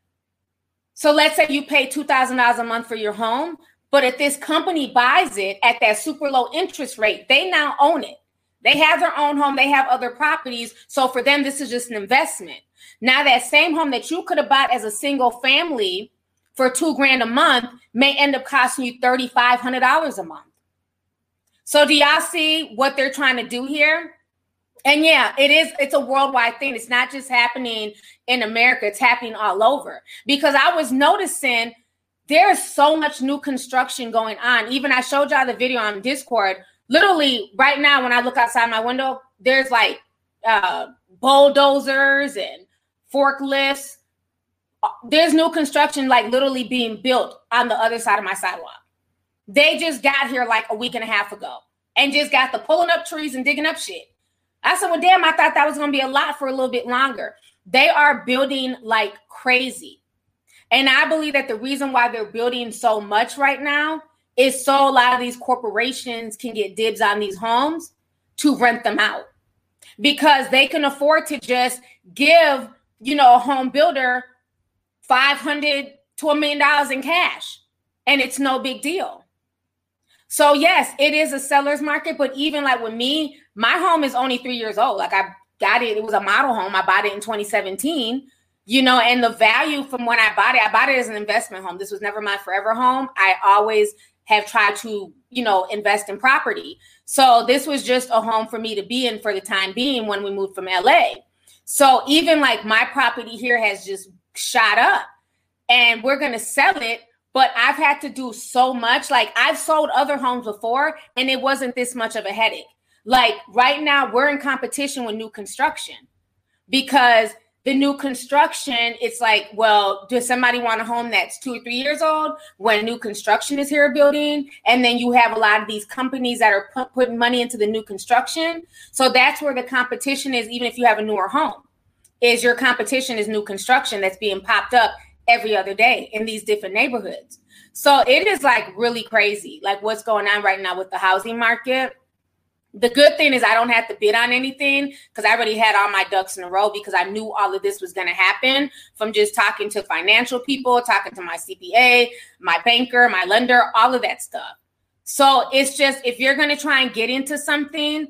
[SPEAKER 2] So let's say you pay $2,000 a month for your home, but if this company buys it at that super low interest rate, they now own it. They have their own home. They have other properties. So for them, this is just an investment. Now that same home that you could have bought as a single family for $2,000 a month may end up costing you $3,500 a month. So do y'all see what they're trying to do here? And yeah, it's a worldwide thing. It's not just happening in America. It's happening all over. Because I was noticing there's so much new construction going on. Even I showed y'all the video on Discord. Literally right now, when I look outside my window, there's like bulldozers and forklifts. There's new construction like literally being built on the other side of my sidewalk. They just got here like a week and a half ago and just got the pulling up trees and digging up shit. I said, well, damn, I thought that was going to be a lot for a little bit longer. They are building like crazy. And I believe that the reason why they're building so much right now is so a lot of these corporations can get dibs on these homes to rent them out because they can afford to just give, a home builder $500 to $1 million in cash. And it's no big deal. So yes, it is a seller's market. But even like with me, my home is only 3 years old. Like got it. It was a model home. I bought it in 2017, you know, and the value from when I bought it as an investment home. This was never my forever home. I always have tried to, you know, invest in property. So this was just a home for me to be in for the time being when we moved from LA. So even like my property here has just shot up and we're going to sell it. But I've had to do so much. Like I've sold other homes before and it wasn't this much of a headache. Like right now we're in competition with new construction because the new construction, it's like, well, does somebody want a home that's 2 or 3 years old when new construction is here building? And then you have a lot of these companies that are putting money into the new construction. So that's where the competition is, even if you have a newer home, is your competition is new construction that's being popped up every other day in these different neighborhoods. So it is like really crazy, like what's going on right now with the housing market. The good thing is I don't have to bid on anything because I already had all my ducks in a row because I knew all of this was going to happen from just talking to financial people, talking to my CPA, my banker, my lender, all of that stuff. So it's just, if you're going to try and get into something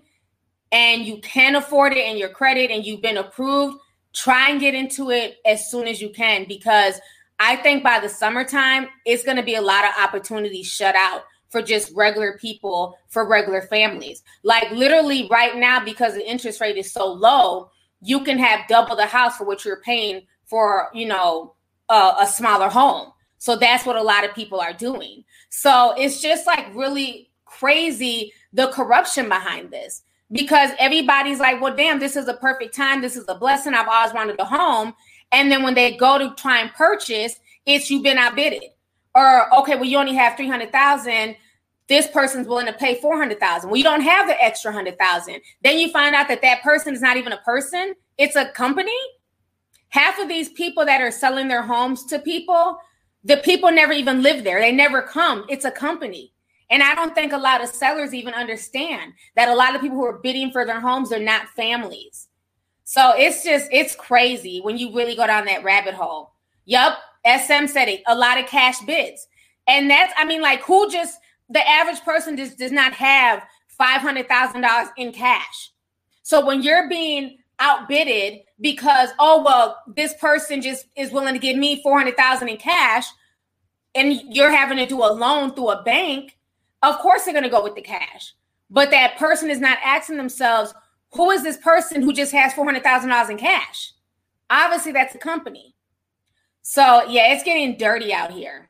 [SPEAKER 2] and you can afford it and your credit and you've been approved, try and get into it as soon as you can, because I think by the summertime, it's going to be a lot of opportunities shut out for just regular people, for regular families. Like literally right now, because the interest rate is so low, you can have double the house for what you're paying for, you know, a smaller home. So that's what a lot of people are doing. So it's just like really crazy, the corruption behind this, because everybody's like, well, damn, this is a perfect time. This is a blessing. I've always wanted a home. And then when they go to try and purchase, it's you've been outbidded. Or, okay, well, you only have $300,000. This person's willing to pay $400,000. Well, you don't have the extra $100,000. Then you find out that that person is not even a person. It's a company. Half of these people that are selling their homes to people, the people never even live there. They never come. It's a company. And I don't think a lot of sellers even understand that a lot of people who are bidding for their homes are not families. So it's crazy when you really go down that rabbit hole. Yup. SM said it, a lot of cash bids. And that's, I mean, like the average person does not have $500,000 in cash. So when you're being outbidded because, oh, well, this person just is willing to give me $400,000 in cash and you're having to do a loan through a bank, of course they're going to go with the cash. But that person is not asking themselves, who is this person who just has $400,000 in cash? Obviously, that's a company. So, yeah, it's getting dirty out here.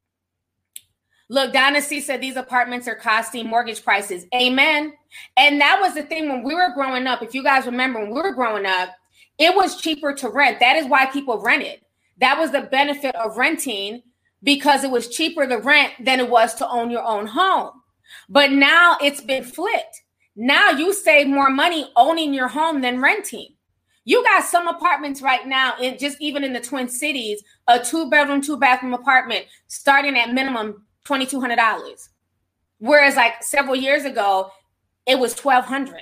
[SPEAKER 2] Look, Donna C said these apartments are costing mortgage prices. Amen. And that was the thing when we were growing up. If you guys remember, when we were growing up, it was cheaper to rent. That is why people rented. That was the benefit of renting, because it was cheaper to rent than it was to own your own home. But now it's been flipped. Now you save more money owning your home than renting. You got some apartments right now, even in the Twin Cities, a 2-bedroom, 2-bathroom apartment starting at minimum $2,200. Whereas like several years ago, it was $1,200.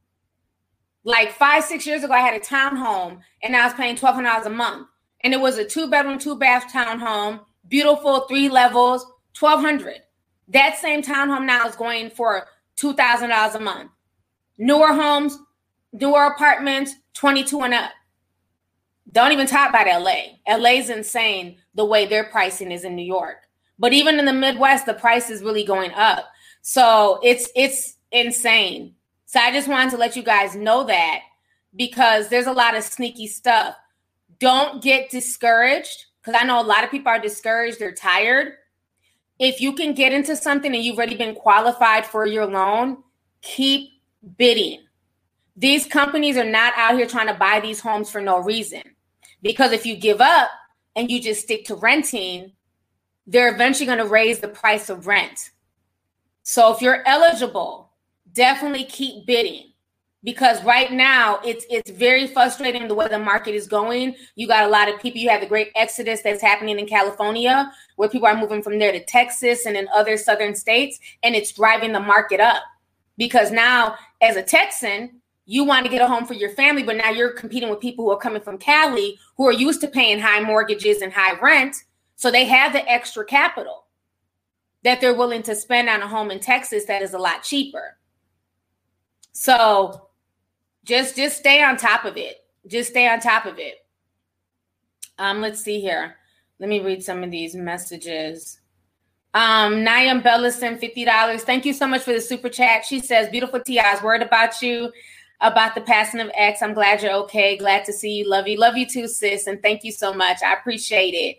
[SPEAKER 2] Like 5-6 years ago, I had a townhome and I was paying $1,200 a month. And it was a 2-bedroom, 2-bath townhome, beautiful, 3 levels, $1,200. That same townhome now is going for $2,000 a month. Newer homes, newer apartments, 22 and up. Don't even talk about LA. LA's insane the way their pricing is in New York. But even in the Midwest, the price is really going up. So it's insane. So I just wanted to let you guys know that, because there's a lot of sneaky stuff. Don't get discouraged, because I know a lot of people are discouraged. They're tired. If you can get into something and you've already been qualified for your loan, keep bidding. These companies are not out here trying to buy these homes for no reason. Because if you give up and you just stick to renting, they're eventually going to raise the price of rent. So if you're eligible, definitely keep bidding. Because right now it's very frustrating the way the market is going. You got a lot of people. You have the great exodus that's happening in California, where people are moving from there to Texas and in other southern states. And it's driving the market up. Because now, as a Texan, you want to get a home for your family, but now you're competing with people who are coming from Cali who are used to paying high mortgages and high rent. So they have the extra capital that they're willing to spend on a home in Texas that is a lot cheaper. So Just stay on top of it. Just stay on top of it. Let's see here. Let me read some of these messages. Nayam Bellison, $50. Thank you so much for the super chat. She says, beautiful T, I was worried about you, about the passing of X. I'm glad you're okay. Glad to see you. Love you. Love you too, sis. And thank you so much. I appreciate it.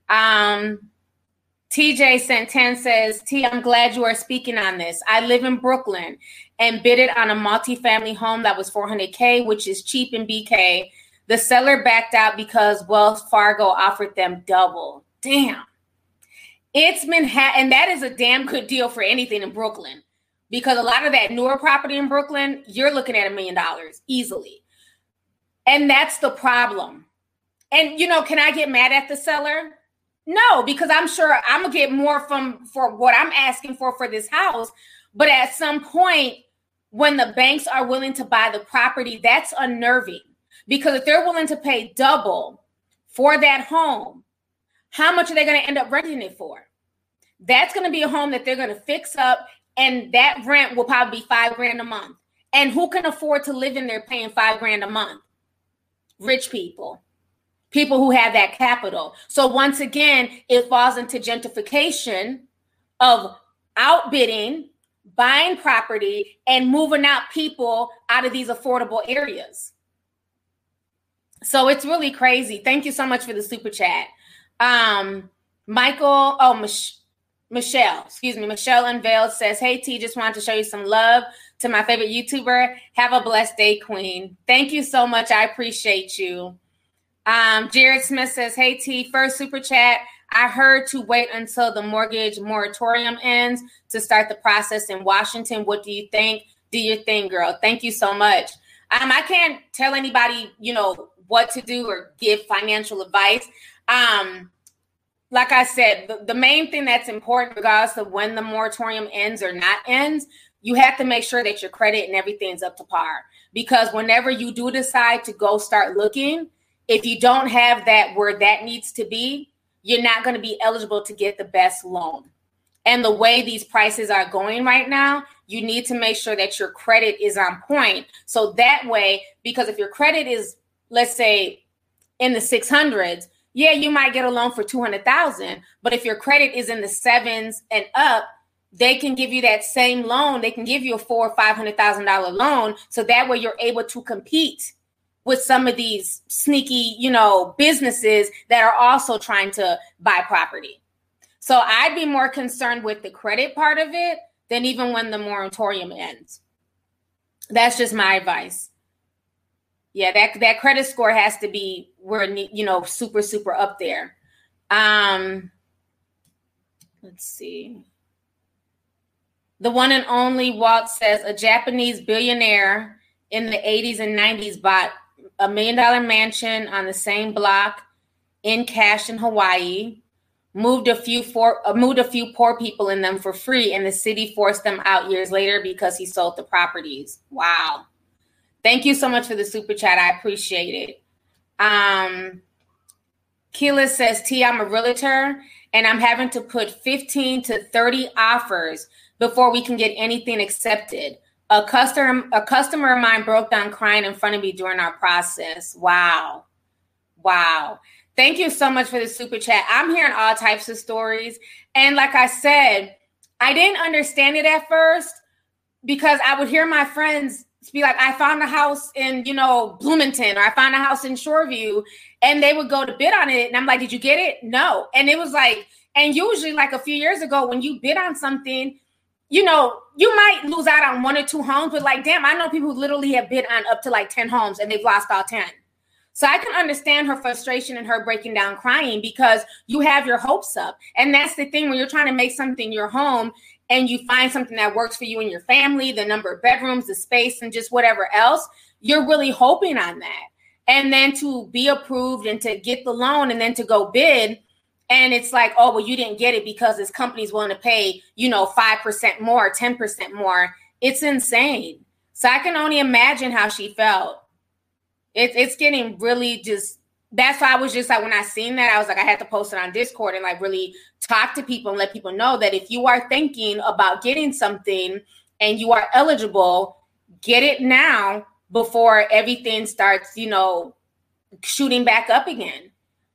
[SPEAKER 2] TJ Santan says, T, I'm glad you are speaking on this. I live in Brooklyn and bid it on a multifamily home that was $400K, which is cheap in BK. The seller backed out because Wells Fargo offered them double. Damn. It's Manhattan, and that is a damn good deal for anything in Brooklyn, because a lot of that newer property in Brooklyn, you're looking at $1 million easily. And that's the problem. And, can I get mad at the seller? No, because I'm sure I'm going to get more for what I'm asking for this house. But at some point, when the banks are willing to buy the property, that's unnerving. Because if they're willing to pay double for that home, how much are they going to end up renting it for? That's going to be a home that they're going to fix up, and that rent will probably be $5,000 a month. And who can afford to live in there paying $5,000 a month? Rich people. People who have that capital. So once again, it falls into gentrification of outbidding, buying property, and moving out people out of these affordable areas. So it's really crazy. Thank you so much for the super chat. Michelle Unveiled says, hey, T, just wanted to show you some love to my favorite YouTuber. Have a blessed day, Queen. Thank you so much. I appreciate you. Jared Smith says, hey, T, first super chat. I heard to wait until the mortgage moratorium ends to start the process in Washington. What do you think? Do your thing, girl. Thank you so much. I can't tell anybody, what to do or give financial advice. Like I said, the main thing that's important, regardless of when the moratorium ends or not ends, you have to make sure that your credit and everything's up to par. Because whenever you do decide to go start looking, if you don't have that where that needs to be, you're not going to be eligible to get the best loan. And the way these prices are going right now, you need to make sure that your credit is on point. So that way, because if your credit is, let's say, in the 600s, yeah, you might get a loan for $200,000. But if your credit is in the 7s and up, they can give you that same loan. They can give you a $400,000 or $500,000 loan. So that way you're able to compete with some of these sneaky, businesses that are also trying to buy property. So I'd be more concerned with the credit part of it than even when the moratorium ends. That's just my advice. Yeah, that credit score has to be where, super, super up there. Let's see. The one and only Walt says a Japanese billionaire in the 80s and 90s bought $1 million mansion on the same block in cash in Hawaii, moved a few poor people in them for free, and the city forced them out years later because he sold the properties. Wow. Thank you so much for the super chat. I appreciate it. Keela says, T, I'm a realtor and I'm having to put 15 to 30 offers before we can get anything accepted. A customer of mine broke down crying in front of me during our process. Wow. Thank you so much for the super chat. I'm hearing all types of stories. And like I said, I didn't understand it at first because I would hear my friends be like, I found a house in, Bloomington, or I found a house in Shoreview, and they would go to bid on it. And I'm like, did you get it? No. And it was like, and usually like a few years ago, when you bid on something, you might lose out on 1 or 2 homes, but like, damn, I know people who literally have bid on up to like 10 homes and they've lost all 10. So I can understand her frustration and her breaking down crying because you have your hopes up. And that's the thing when you're trying to make something your home and you find something that works for you and your family, the number of bedrooms, the space, and just whatever else, you're really hoping on that. And then to be approved and to get the loan and then to go bid. And it's like, oh, well, you didn't get it because this company's willing to pay, 5% more, 10% more. It's insane. So I can only imagine how she felt. It's getting really just, that's why I was just like, when I seen that, I was like, I had to post it on Discord and like really talk to people and let people know that if you are thinking about getting something and you are eligible, get it now before everything starts, shooting back up again.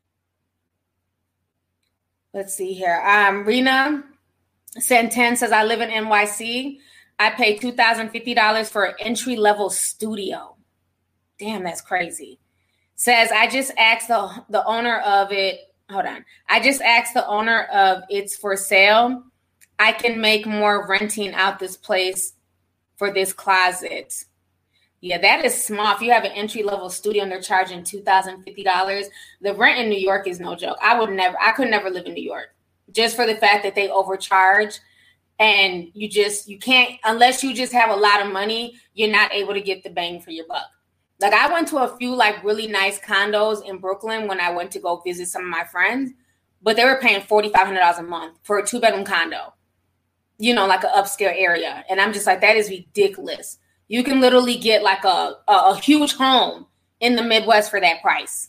[SPEAKER 2] Let's see here. Rena Santen says, I live in NYC. I pay $2,050 for an entry-level studio. Damn, that's crazy. Says, I just asked the owner of it. Hold on. I just asked the owner of it's for sale. I can make more renting out this place for this closet. Yeah, that is small. If you have an entry-level studio and they're charging $2,050, the rent in New York is no joke. I could never live in New York just for the fact that they overcharge. And you can't, unless you just have a lot of money, you're not able to get the bang for your buck. Like I went to a few like really nice condos in Brooklyn when I went to go visit some of my friends, but they were paying $4,500 a month for a 2-bedroom condo, like an upscale area. And I'm just like, that is ridiculous. You can literally get like a huge home in the Midwest for that price.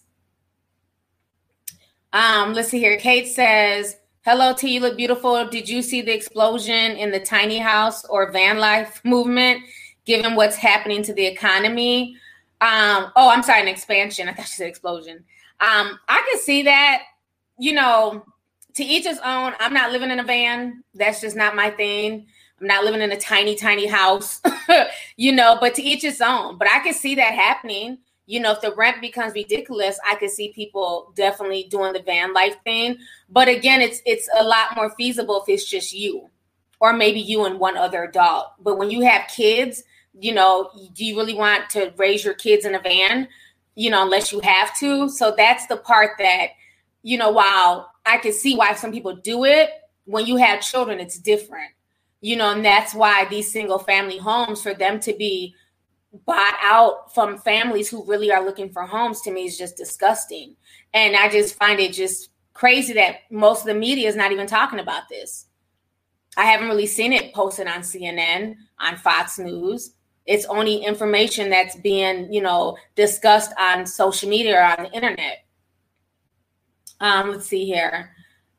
[SPEAKER 2] Let's see here. Kate says, hello, T, you look beautiful. Did you see the explosion in the tiny house or van life movement, given what's happening to the economy? I'm sorry, an expansion. I thought you said explosion. I can see that, to each his own. I'm not living in a van. That's just not my thing. I'm not living in a tiny, tiny house, but to each his own. But I can see that happening. If the rent becomes ridiculous, I could see people definitely doing the van life thing. But again, it's a lot more feasible if it's just you or maybe you and one other adult. But when you have kids, do you really want to raise your kids in a van, unless you have to? So that's the part that, while I can see why some people do it, when you have children, it's different, and that's why these single family homes, for them to be bought out from families who really are looking for homes, to me is just disgusting. And I just find it just crazy that most of the media is not even talking about this. I haven't really seen it posted on CNN, on Fox News. It's only information that's being, discussed on social media or on the internet. Let's see here.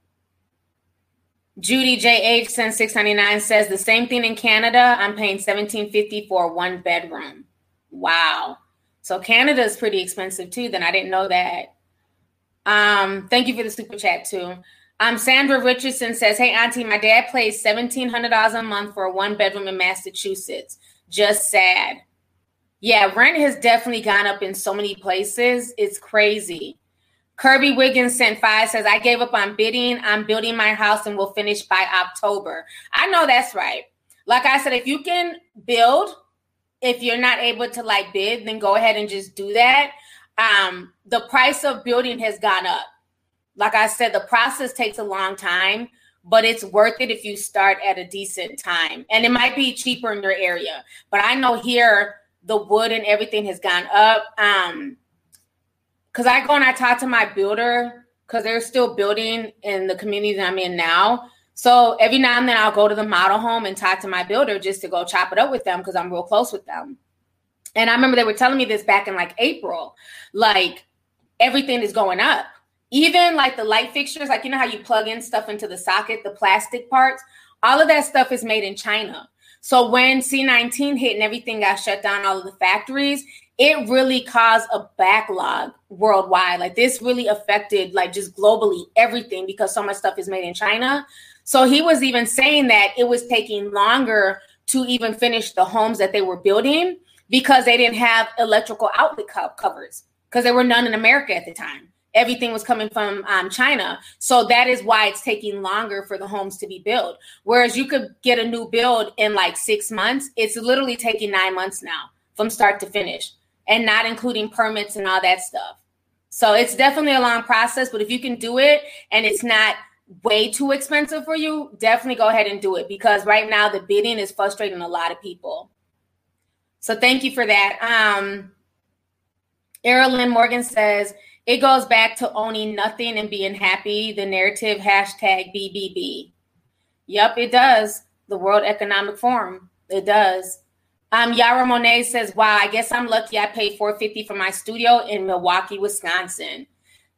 [SPEAKER 2] Judy JH since $6.99 says the same thing in Canada. I'm paying $1,750 for a 1-bedroom. Wow. So Canada is pretty expensive too. Then I didn't know that. Thank you for the super chat too. Sandra Richardson says, hey, Auntie, my dad pays $1,700 a month for a 1-bedroom in Massachusetts. Just sad. Yeah, rent has definitely gone up in so many places. It's crazy. Kirby Wiggins sent 5, says, I gave up on bidding. I'm building my house and will finish by October. I know that's right. Like I said, if you can build, if you're not able to bid, then go ahead and just do that. The price of building has gone up. Like I said, the process takes a long time, but it's worth it if you start at a decent time. And it might be cheaper in your area. But I know here the wood and everything has gone up. Because I go and I talk to my builder, because they're still building in the community that I'm in now. So every now and then I'll go to the model home and talk to my builder just to go chop it up with them, because I'm real close with them. And I remember they were telling me this back in April, everything is going up. Even the light fixtures, how you plug in stuff into the socket, the plastic parts, all of that stuff is made in China. So when C-19 hit and everything got shut down, all of the factories, it really caused a backlog worldwide. This really affected just globally everything, because so much stuff is made in China. So he was even saying that it was taking longer to even finish the homes that they were building, because they didn't have electrical outlet covers, because there were none in America at the time. Everything was coming from China. So that is why it's taking longer for the homes to be built. Whereas you could get a new build in 6 months. It's literally taking 9 months now from start to finish, and not including permits and all that stuff. So it's definitely a long process, but if you can do it and it's not way too expensive for you, definitely go ahead and do it, because right now the bidding is frustrating a lot of people. So thank you for that. Erilyn Morgan says, it goes back to owning nothing and being happy. The narrative #BBB. Yep, it does. The World Economic Forum. It does. Yara Monet says, wow, I guess I'm lucky I paid $450 for my studio in Milwaukee, Wisconsin.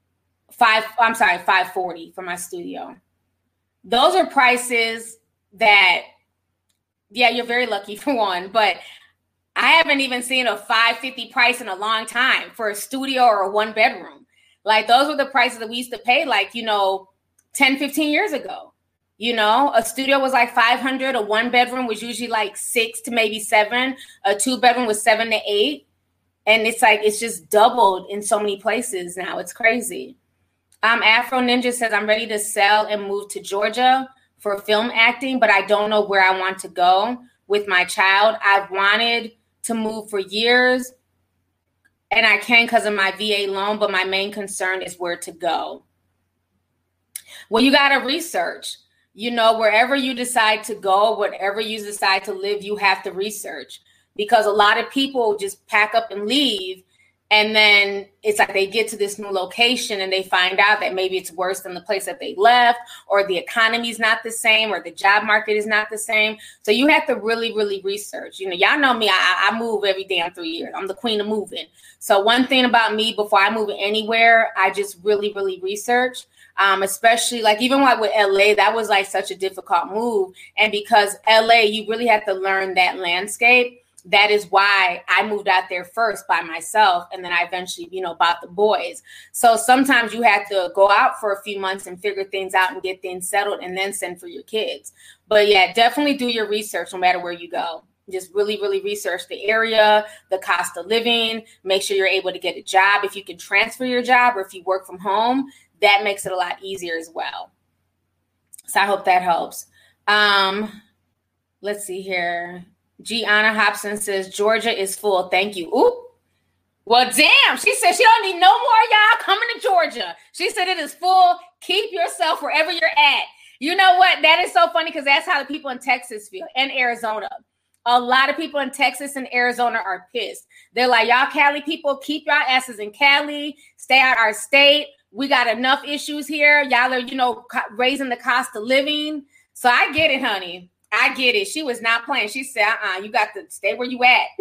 [SPEAKER 2] $540 for my studio. Those are prices that, yeah, you're very lucky for one, but I haven't even seen a $550 price in a long time for a studio or a 1-bedroom. Like those were the prices that we used to pay, like, 10, 15 years ago. A studio was like $500. A 1-bedroom was usually like $6 to maybe $7. A 2-bedroom was $7 to $8. And it's like, it's just doubled in so many places now. It's crazy. Afro Ninja says, I'm ready to sell and move to Georgia for film acting, but I don't know where I want to go with my child. I've wanted to move for years, and I can because of my VA loan, but my main concern is where to go. Well, you got to research. Wherever you decide to go, whatever you decide to live, you have to research, because a lot of people just pack up and leave. And then it's like they get to this new location and they find out that maybe it's worse than the place that they left, or the economy is not the same, or the job market is not the same. So you have to really, really research. Y'all know me. I move every damn 3 years. I'm the queen of moving. So one thing about me, before I move anywhere, I just really, really research. Especially like even like with LA, that was like such a difficult move. And because LA, you really have to learn that landscape. That is why I moved out there first by myself. And then I eventually, bought the boys. So sometimes you have to go out for a few months and figure things out and get things settled and then send for your kids. But yeah, definitely do your research no matter where you go. Just really, really research the area, the cost of living, make sure you're able to get a job. If you can transfer your job or if you work from home, that makes it a lot easier as well. So I hope that helps. Let's see here. Gianna Hobson says, Georgia is full. Thank you. Ooh. Well, damn. She said she don't need no more y'all coming to Georgia. She said it is full. Keep yourself wherever you're at. You know what? That is so funny because that's how the people in Texas feel, and Arizona. A lot of people in Texas and Arizona are pissed. They're like, y'all Cali people, keep y'all asses in Cali. Stay out our state. We got enough issues here. Y'all are, raising the cost of living. So I get it, honey. I get it. She was not playing. She said, you got to stay where you at.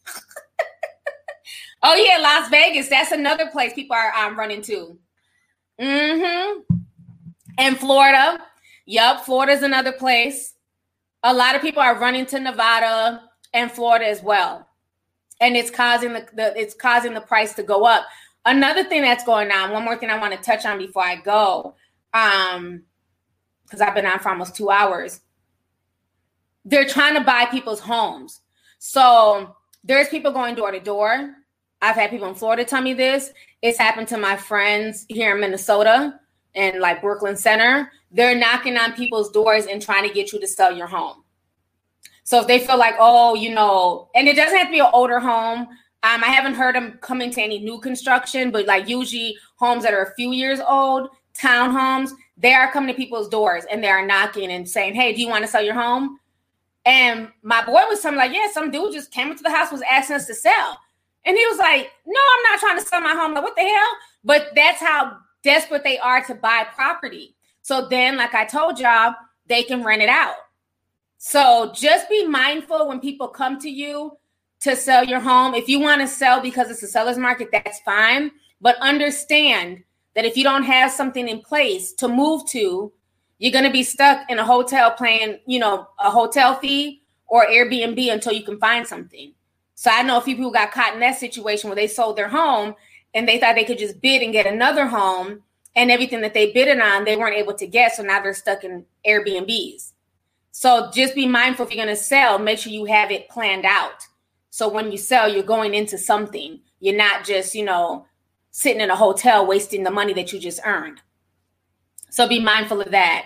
[SPEAKER 2] Oh, yeah, Las Vegas. That's another place people are running to. Mm-hmm. And Florida. Yep, Florida's another place. A lot of people are running to Nevada and Florida as well. And it's causing the price to go up. Another thing that's going on, one more thing I want to touch on before I go, because I've been on for almost 2 hours. They're trying to buy people's homes. So there's people going door to door. I've had people in Florida tell me this. It's happened to my friends here in Minnesota and like Brooklyn Center. They're knocking on people's doors and trying to get you to sell your home. So if they feel like, and it doesn't have to be an older home. I haven't heard them come into any new construction, but like usually homes that are a few years old, townhomes, they are coming to people's doors and they are knocking and saying, hey, do you want to sell your home? And my boy was telling me like, yeah, some dude just came into the house, was asking us to sell. And he was like, no, I'm not trying to sell my home. Like, what the hell? But that's how desperate they are to buy property. So then, like I told y'all, they can rent it out. So just be mindful when people come to you to sell your home. If you want to sell because it's a seller's market, that's fine. But understand that if you don't have something in place to move to, you're going to be stuck in a hotel paying, a hotel fee or Airbnb until you can find something. So I know a few people got caught in that situation where they sold their home and they thought they could just bid and get another home, and everything that they bidded on, they weren't able to get. So now they're stuck in Airbnbs. So just be mindful if you're going to sell, make sure you have it planned out. So when you sell, you're going into something. You're not just, sitting in a hotel wasting the money that you just earned. So be mindful of that.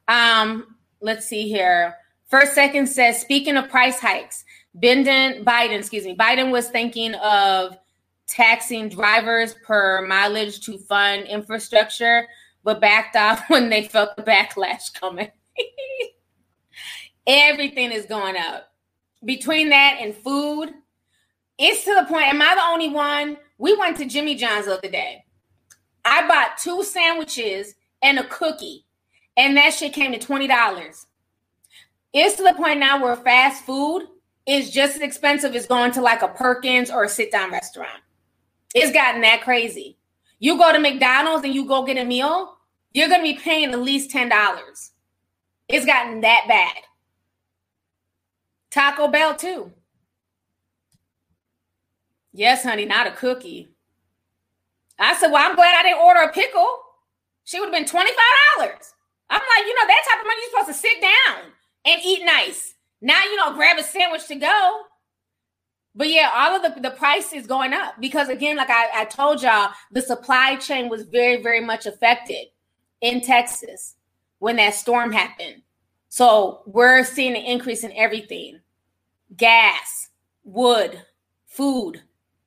[SPEAKER 2] Let's see here. First Second says, speaking of price hikes, Biden was thinking of taxing drivers per mileage to fund infrastructure, but backed off when they felt the backlash coming. Everything is going up. Between that and food, it's to the point, am I the only one? We went to Jimmy John's the other day. I bought 2 sandwiches and a cookie, and that shit came to $20. It's to the point now where fast food is just as expensive as going to like a Perkins or a sit-down restaurant. It's gotten that crazy. You go to McDonald's and you go get a meal, you're going to be paying at least $10. It's gotten that bad. Taco Bell too. Yes, honey, not a cookie. I said, well, I'm glad I didn't order a pickle. She would have been $25. I'm like, that type of money, you're supposed to sit down and eat nice. Now, grab a sandwich to go. But yeah, all of the price is going up because, again, like I told y'all, the supply chain was very, very much affected in Texas when that storm happened. So we're seeing an increase in everything. Gas, wood, food.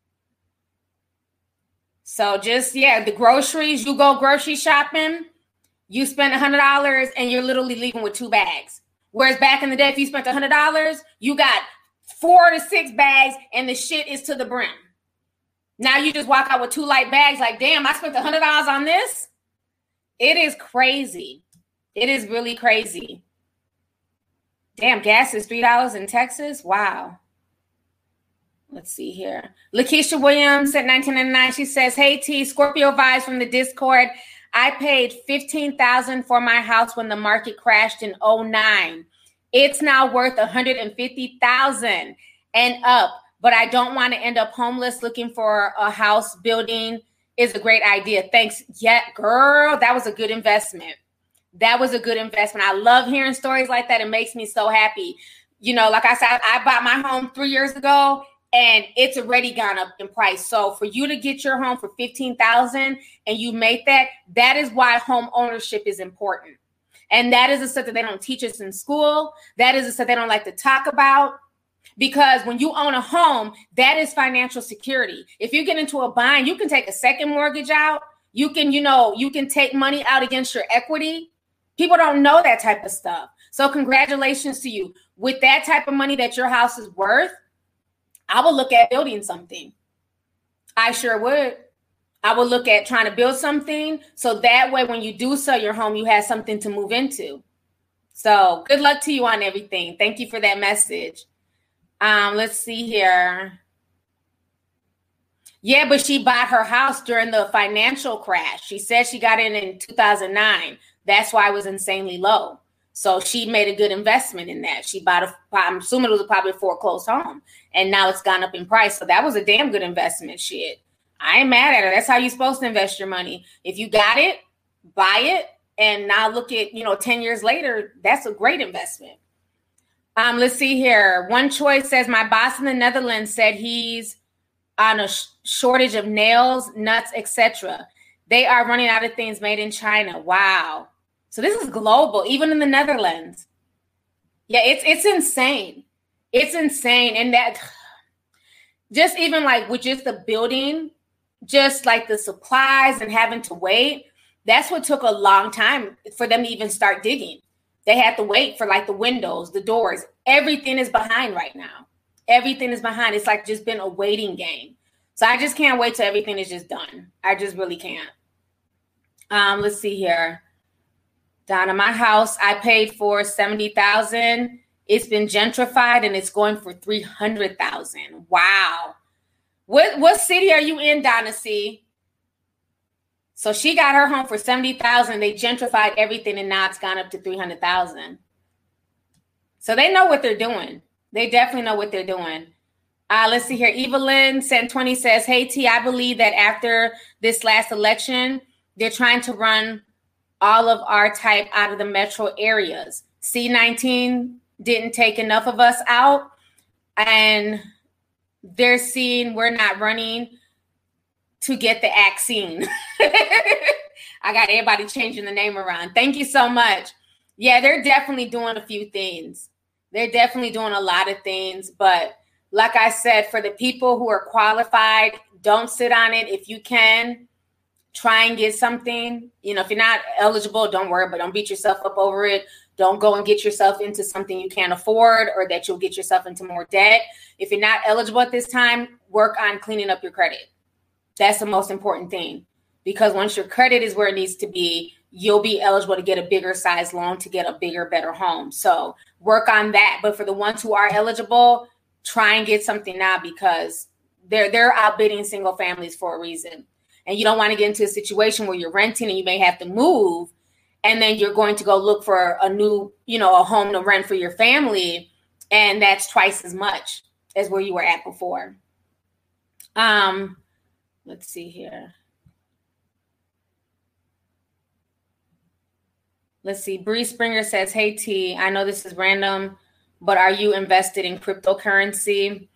[SPEAKER 2] So just, the groceries, you go grocery shopping, you spend $100 and you're literally leaving with 2 bags. Whereas back in the day, if you spent $100, you got 4 to 6 bags and the shit is to the brim. Now you just walk out with 2 light bags like, damn, I spent $100 on this. It is crazy. It is really crazy. Damn, gas is $3 in Texas. Wow. Let's see here. Lakeisha Williams at 1999. She says, hey, T, Scorpio vibes from the Discord. I paid $15,000 for my house when the market crashed in 2009. It's now worth $150,000 and up, but I don't want to end up homeless. Looking for a house. Building is a great idea. Thanks. Yeah, girl, that was a good investment. That was a good investment. I love hearing stories like that. It makes me so happy. Like I said, I bought my home 3 years ago and it's already gone up in price. So for you to get your home for $15,000 and you make that, that is why home ownership is important. And that is the stuff that they don't teach us in school. That is the stuff they don't like to talk about. Because when you own a home, that is financial security. If you get into a bind, you can take a second mortgage out. You can, you can take money out against your equity. People don't know that type of stuff. So congratulations to you. With that type of money that your house is worth, I would look at building something. I sure would. I would look at trying to build something so that way when you do sell your home, you have something to move into. So good luck to you on everything. Thank you for that message. Let's see here. Yeah, but she bought her house during the financial crash. She said she got in 2009. That's why it was insanely low. So she made a good investment in that. She bought I'm assuming it was probably a foreclosed home. And now it's gone up in price. So that was a damn good investment. Shit. I ain't mad at her. That's how you're supposed to invest your money. If you got it, buy it. And now look at, 10 years later, that's a great investment. Let's see here. One Choice says, my boss in the Netherlands said he's on a shortage of nails, nuts, etc. They are running out of things made in China. Wow. So this is global, even in the Netherlands. Yeah, it's insane. It's insane. And that just even like with just the building, just like the supplies and having to wait, that's what took a long time for them to even start digging. They had to wait for like the windows, the doors. Everything is behind right now. Everything is behind. It's like just been a waiting game. So I just can't wait till everything is just done. I just really can't. Let's see here. Donna, my house, I paid for $70,000. It's been gentrified and it's going for $300,000. Wow. What city are you in, Donna C? So she got her home for $70,000. They gentrified everything and now it's gone up to $300,000. So they know what they're doing. They definitely know what they're doing. Let's see here. Evelyn Santoni says, hey, T, I believe that after this last election, they're trying to run all of our type out of the metro areas. C-19 didn't take enough of us out, and they're seeing we're not running to get the vaccine. I got everybody changing the name around. Thank you so much. Yeah, they're definitely doing a few things. They're definitely doing a lot of things. But like I said, for the people who are qualified, don't sit on it. If you can, try and get something. If you're not eligible, don't worry, but don't beat yourself up over it. Don't go and get yourself into something you can't afford or that you'll get yourself into more debt. If you're not eligible at this time, work on cleaning up your credit. That's the most important thing, because once your credit is where it needs to be, you'll be eligible to get a bigger size loan to get a bigger, better home. So work on that. But for the ones who are eligible, try and get something now, because they're outbidding single families for a reason. And you don't want to get into a situation where you're renting and you may have to move, and then you're going to go look for a new, a home to rent for your family. And that's twice as much as where you were at before. Let's see here. Let's see. Bree Springer says, hey, T, I know this is random, but are you invested in cryptocurrency?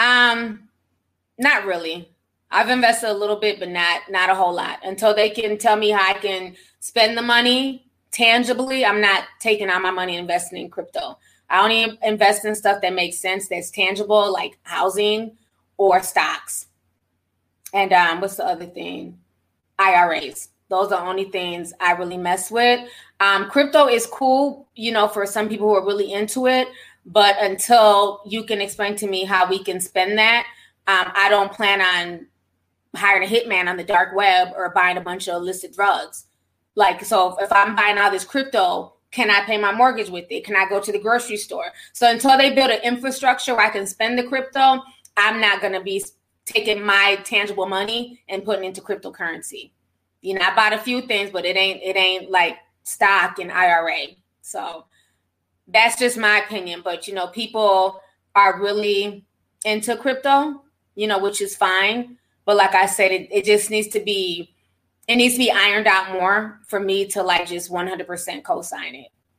[SPEAKER 2] Not really. I've invested a little bit, but not a whole lot. Until they can tell me how I can spend the money tangibly, I'm not taking out my money and investing in crypto. I only invest in stuff that makes sense, that's tangible, like housing or stocks. And what's the other thing? IRAs. Those are the only things I really mess with. Crypto is cool, for some people who are really into it. But until you can explain to me how we can spend that, I don't plan on hiring a hitman on the dark web or buying a bunch of illicit drugs. So if I'm buying all this crypto, can I pay my mortgage with it? Can I go to the grocery store? So until they build an infrastructure where I can spend the crypto, I'm not going to be taking my tangible money and putting into cryptocurrency. I bought a few things, but it ain't like stock and IRA. So that's just my opinion. But, people are really into crypto, which is fine. But like I said, it just needs to be ironed out more for me to just 100% co-sign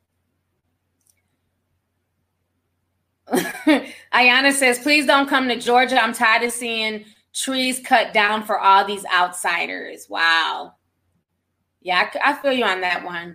[SPEAKER 2] it. Ayana says, please don't come to Georgia. I'm tired of seeing trees cut down for all these outsiders. Wow. Yeah, I feel you on that one.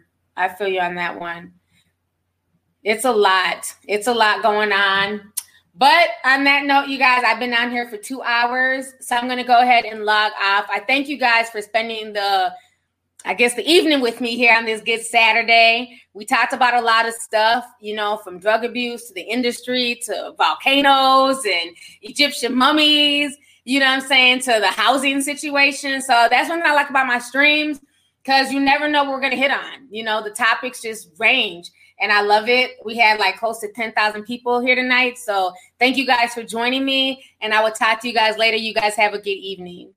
[SPEAKER 2] It's a lot. It's a lot going on. But on that note, you guys, I've been on here for 2 hours, so I'm going to go ahead and log off. I thank you guys for spending the evening with me here on this Good Saturday. We talked about a lot of stuff, from drug abuse to the industry to volcanoes and Egyptian mummies, to the housing situation. So that's one thing I like about my streams, because you never know what we're going to hit on. The topics just range. And I love it. We had close to 10,000 people here tonight. So thank you guys for joining me. And I will talk to you guys later. You guys have a good evening.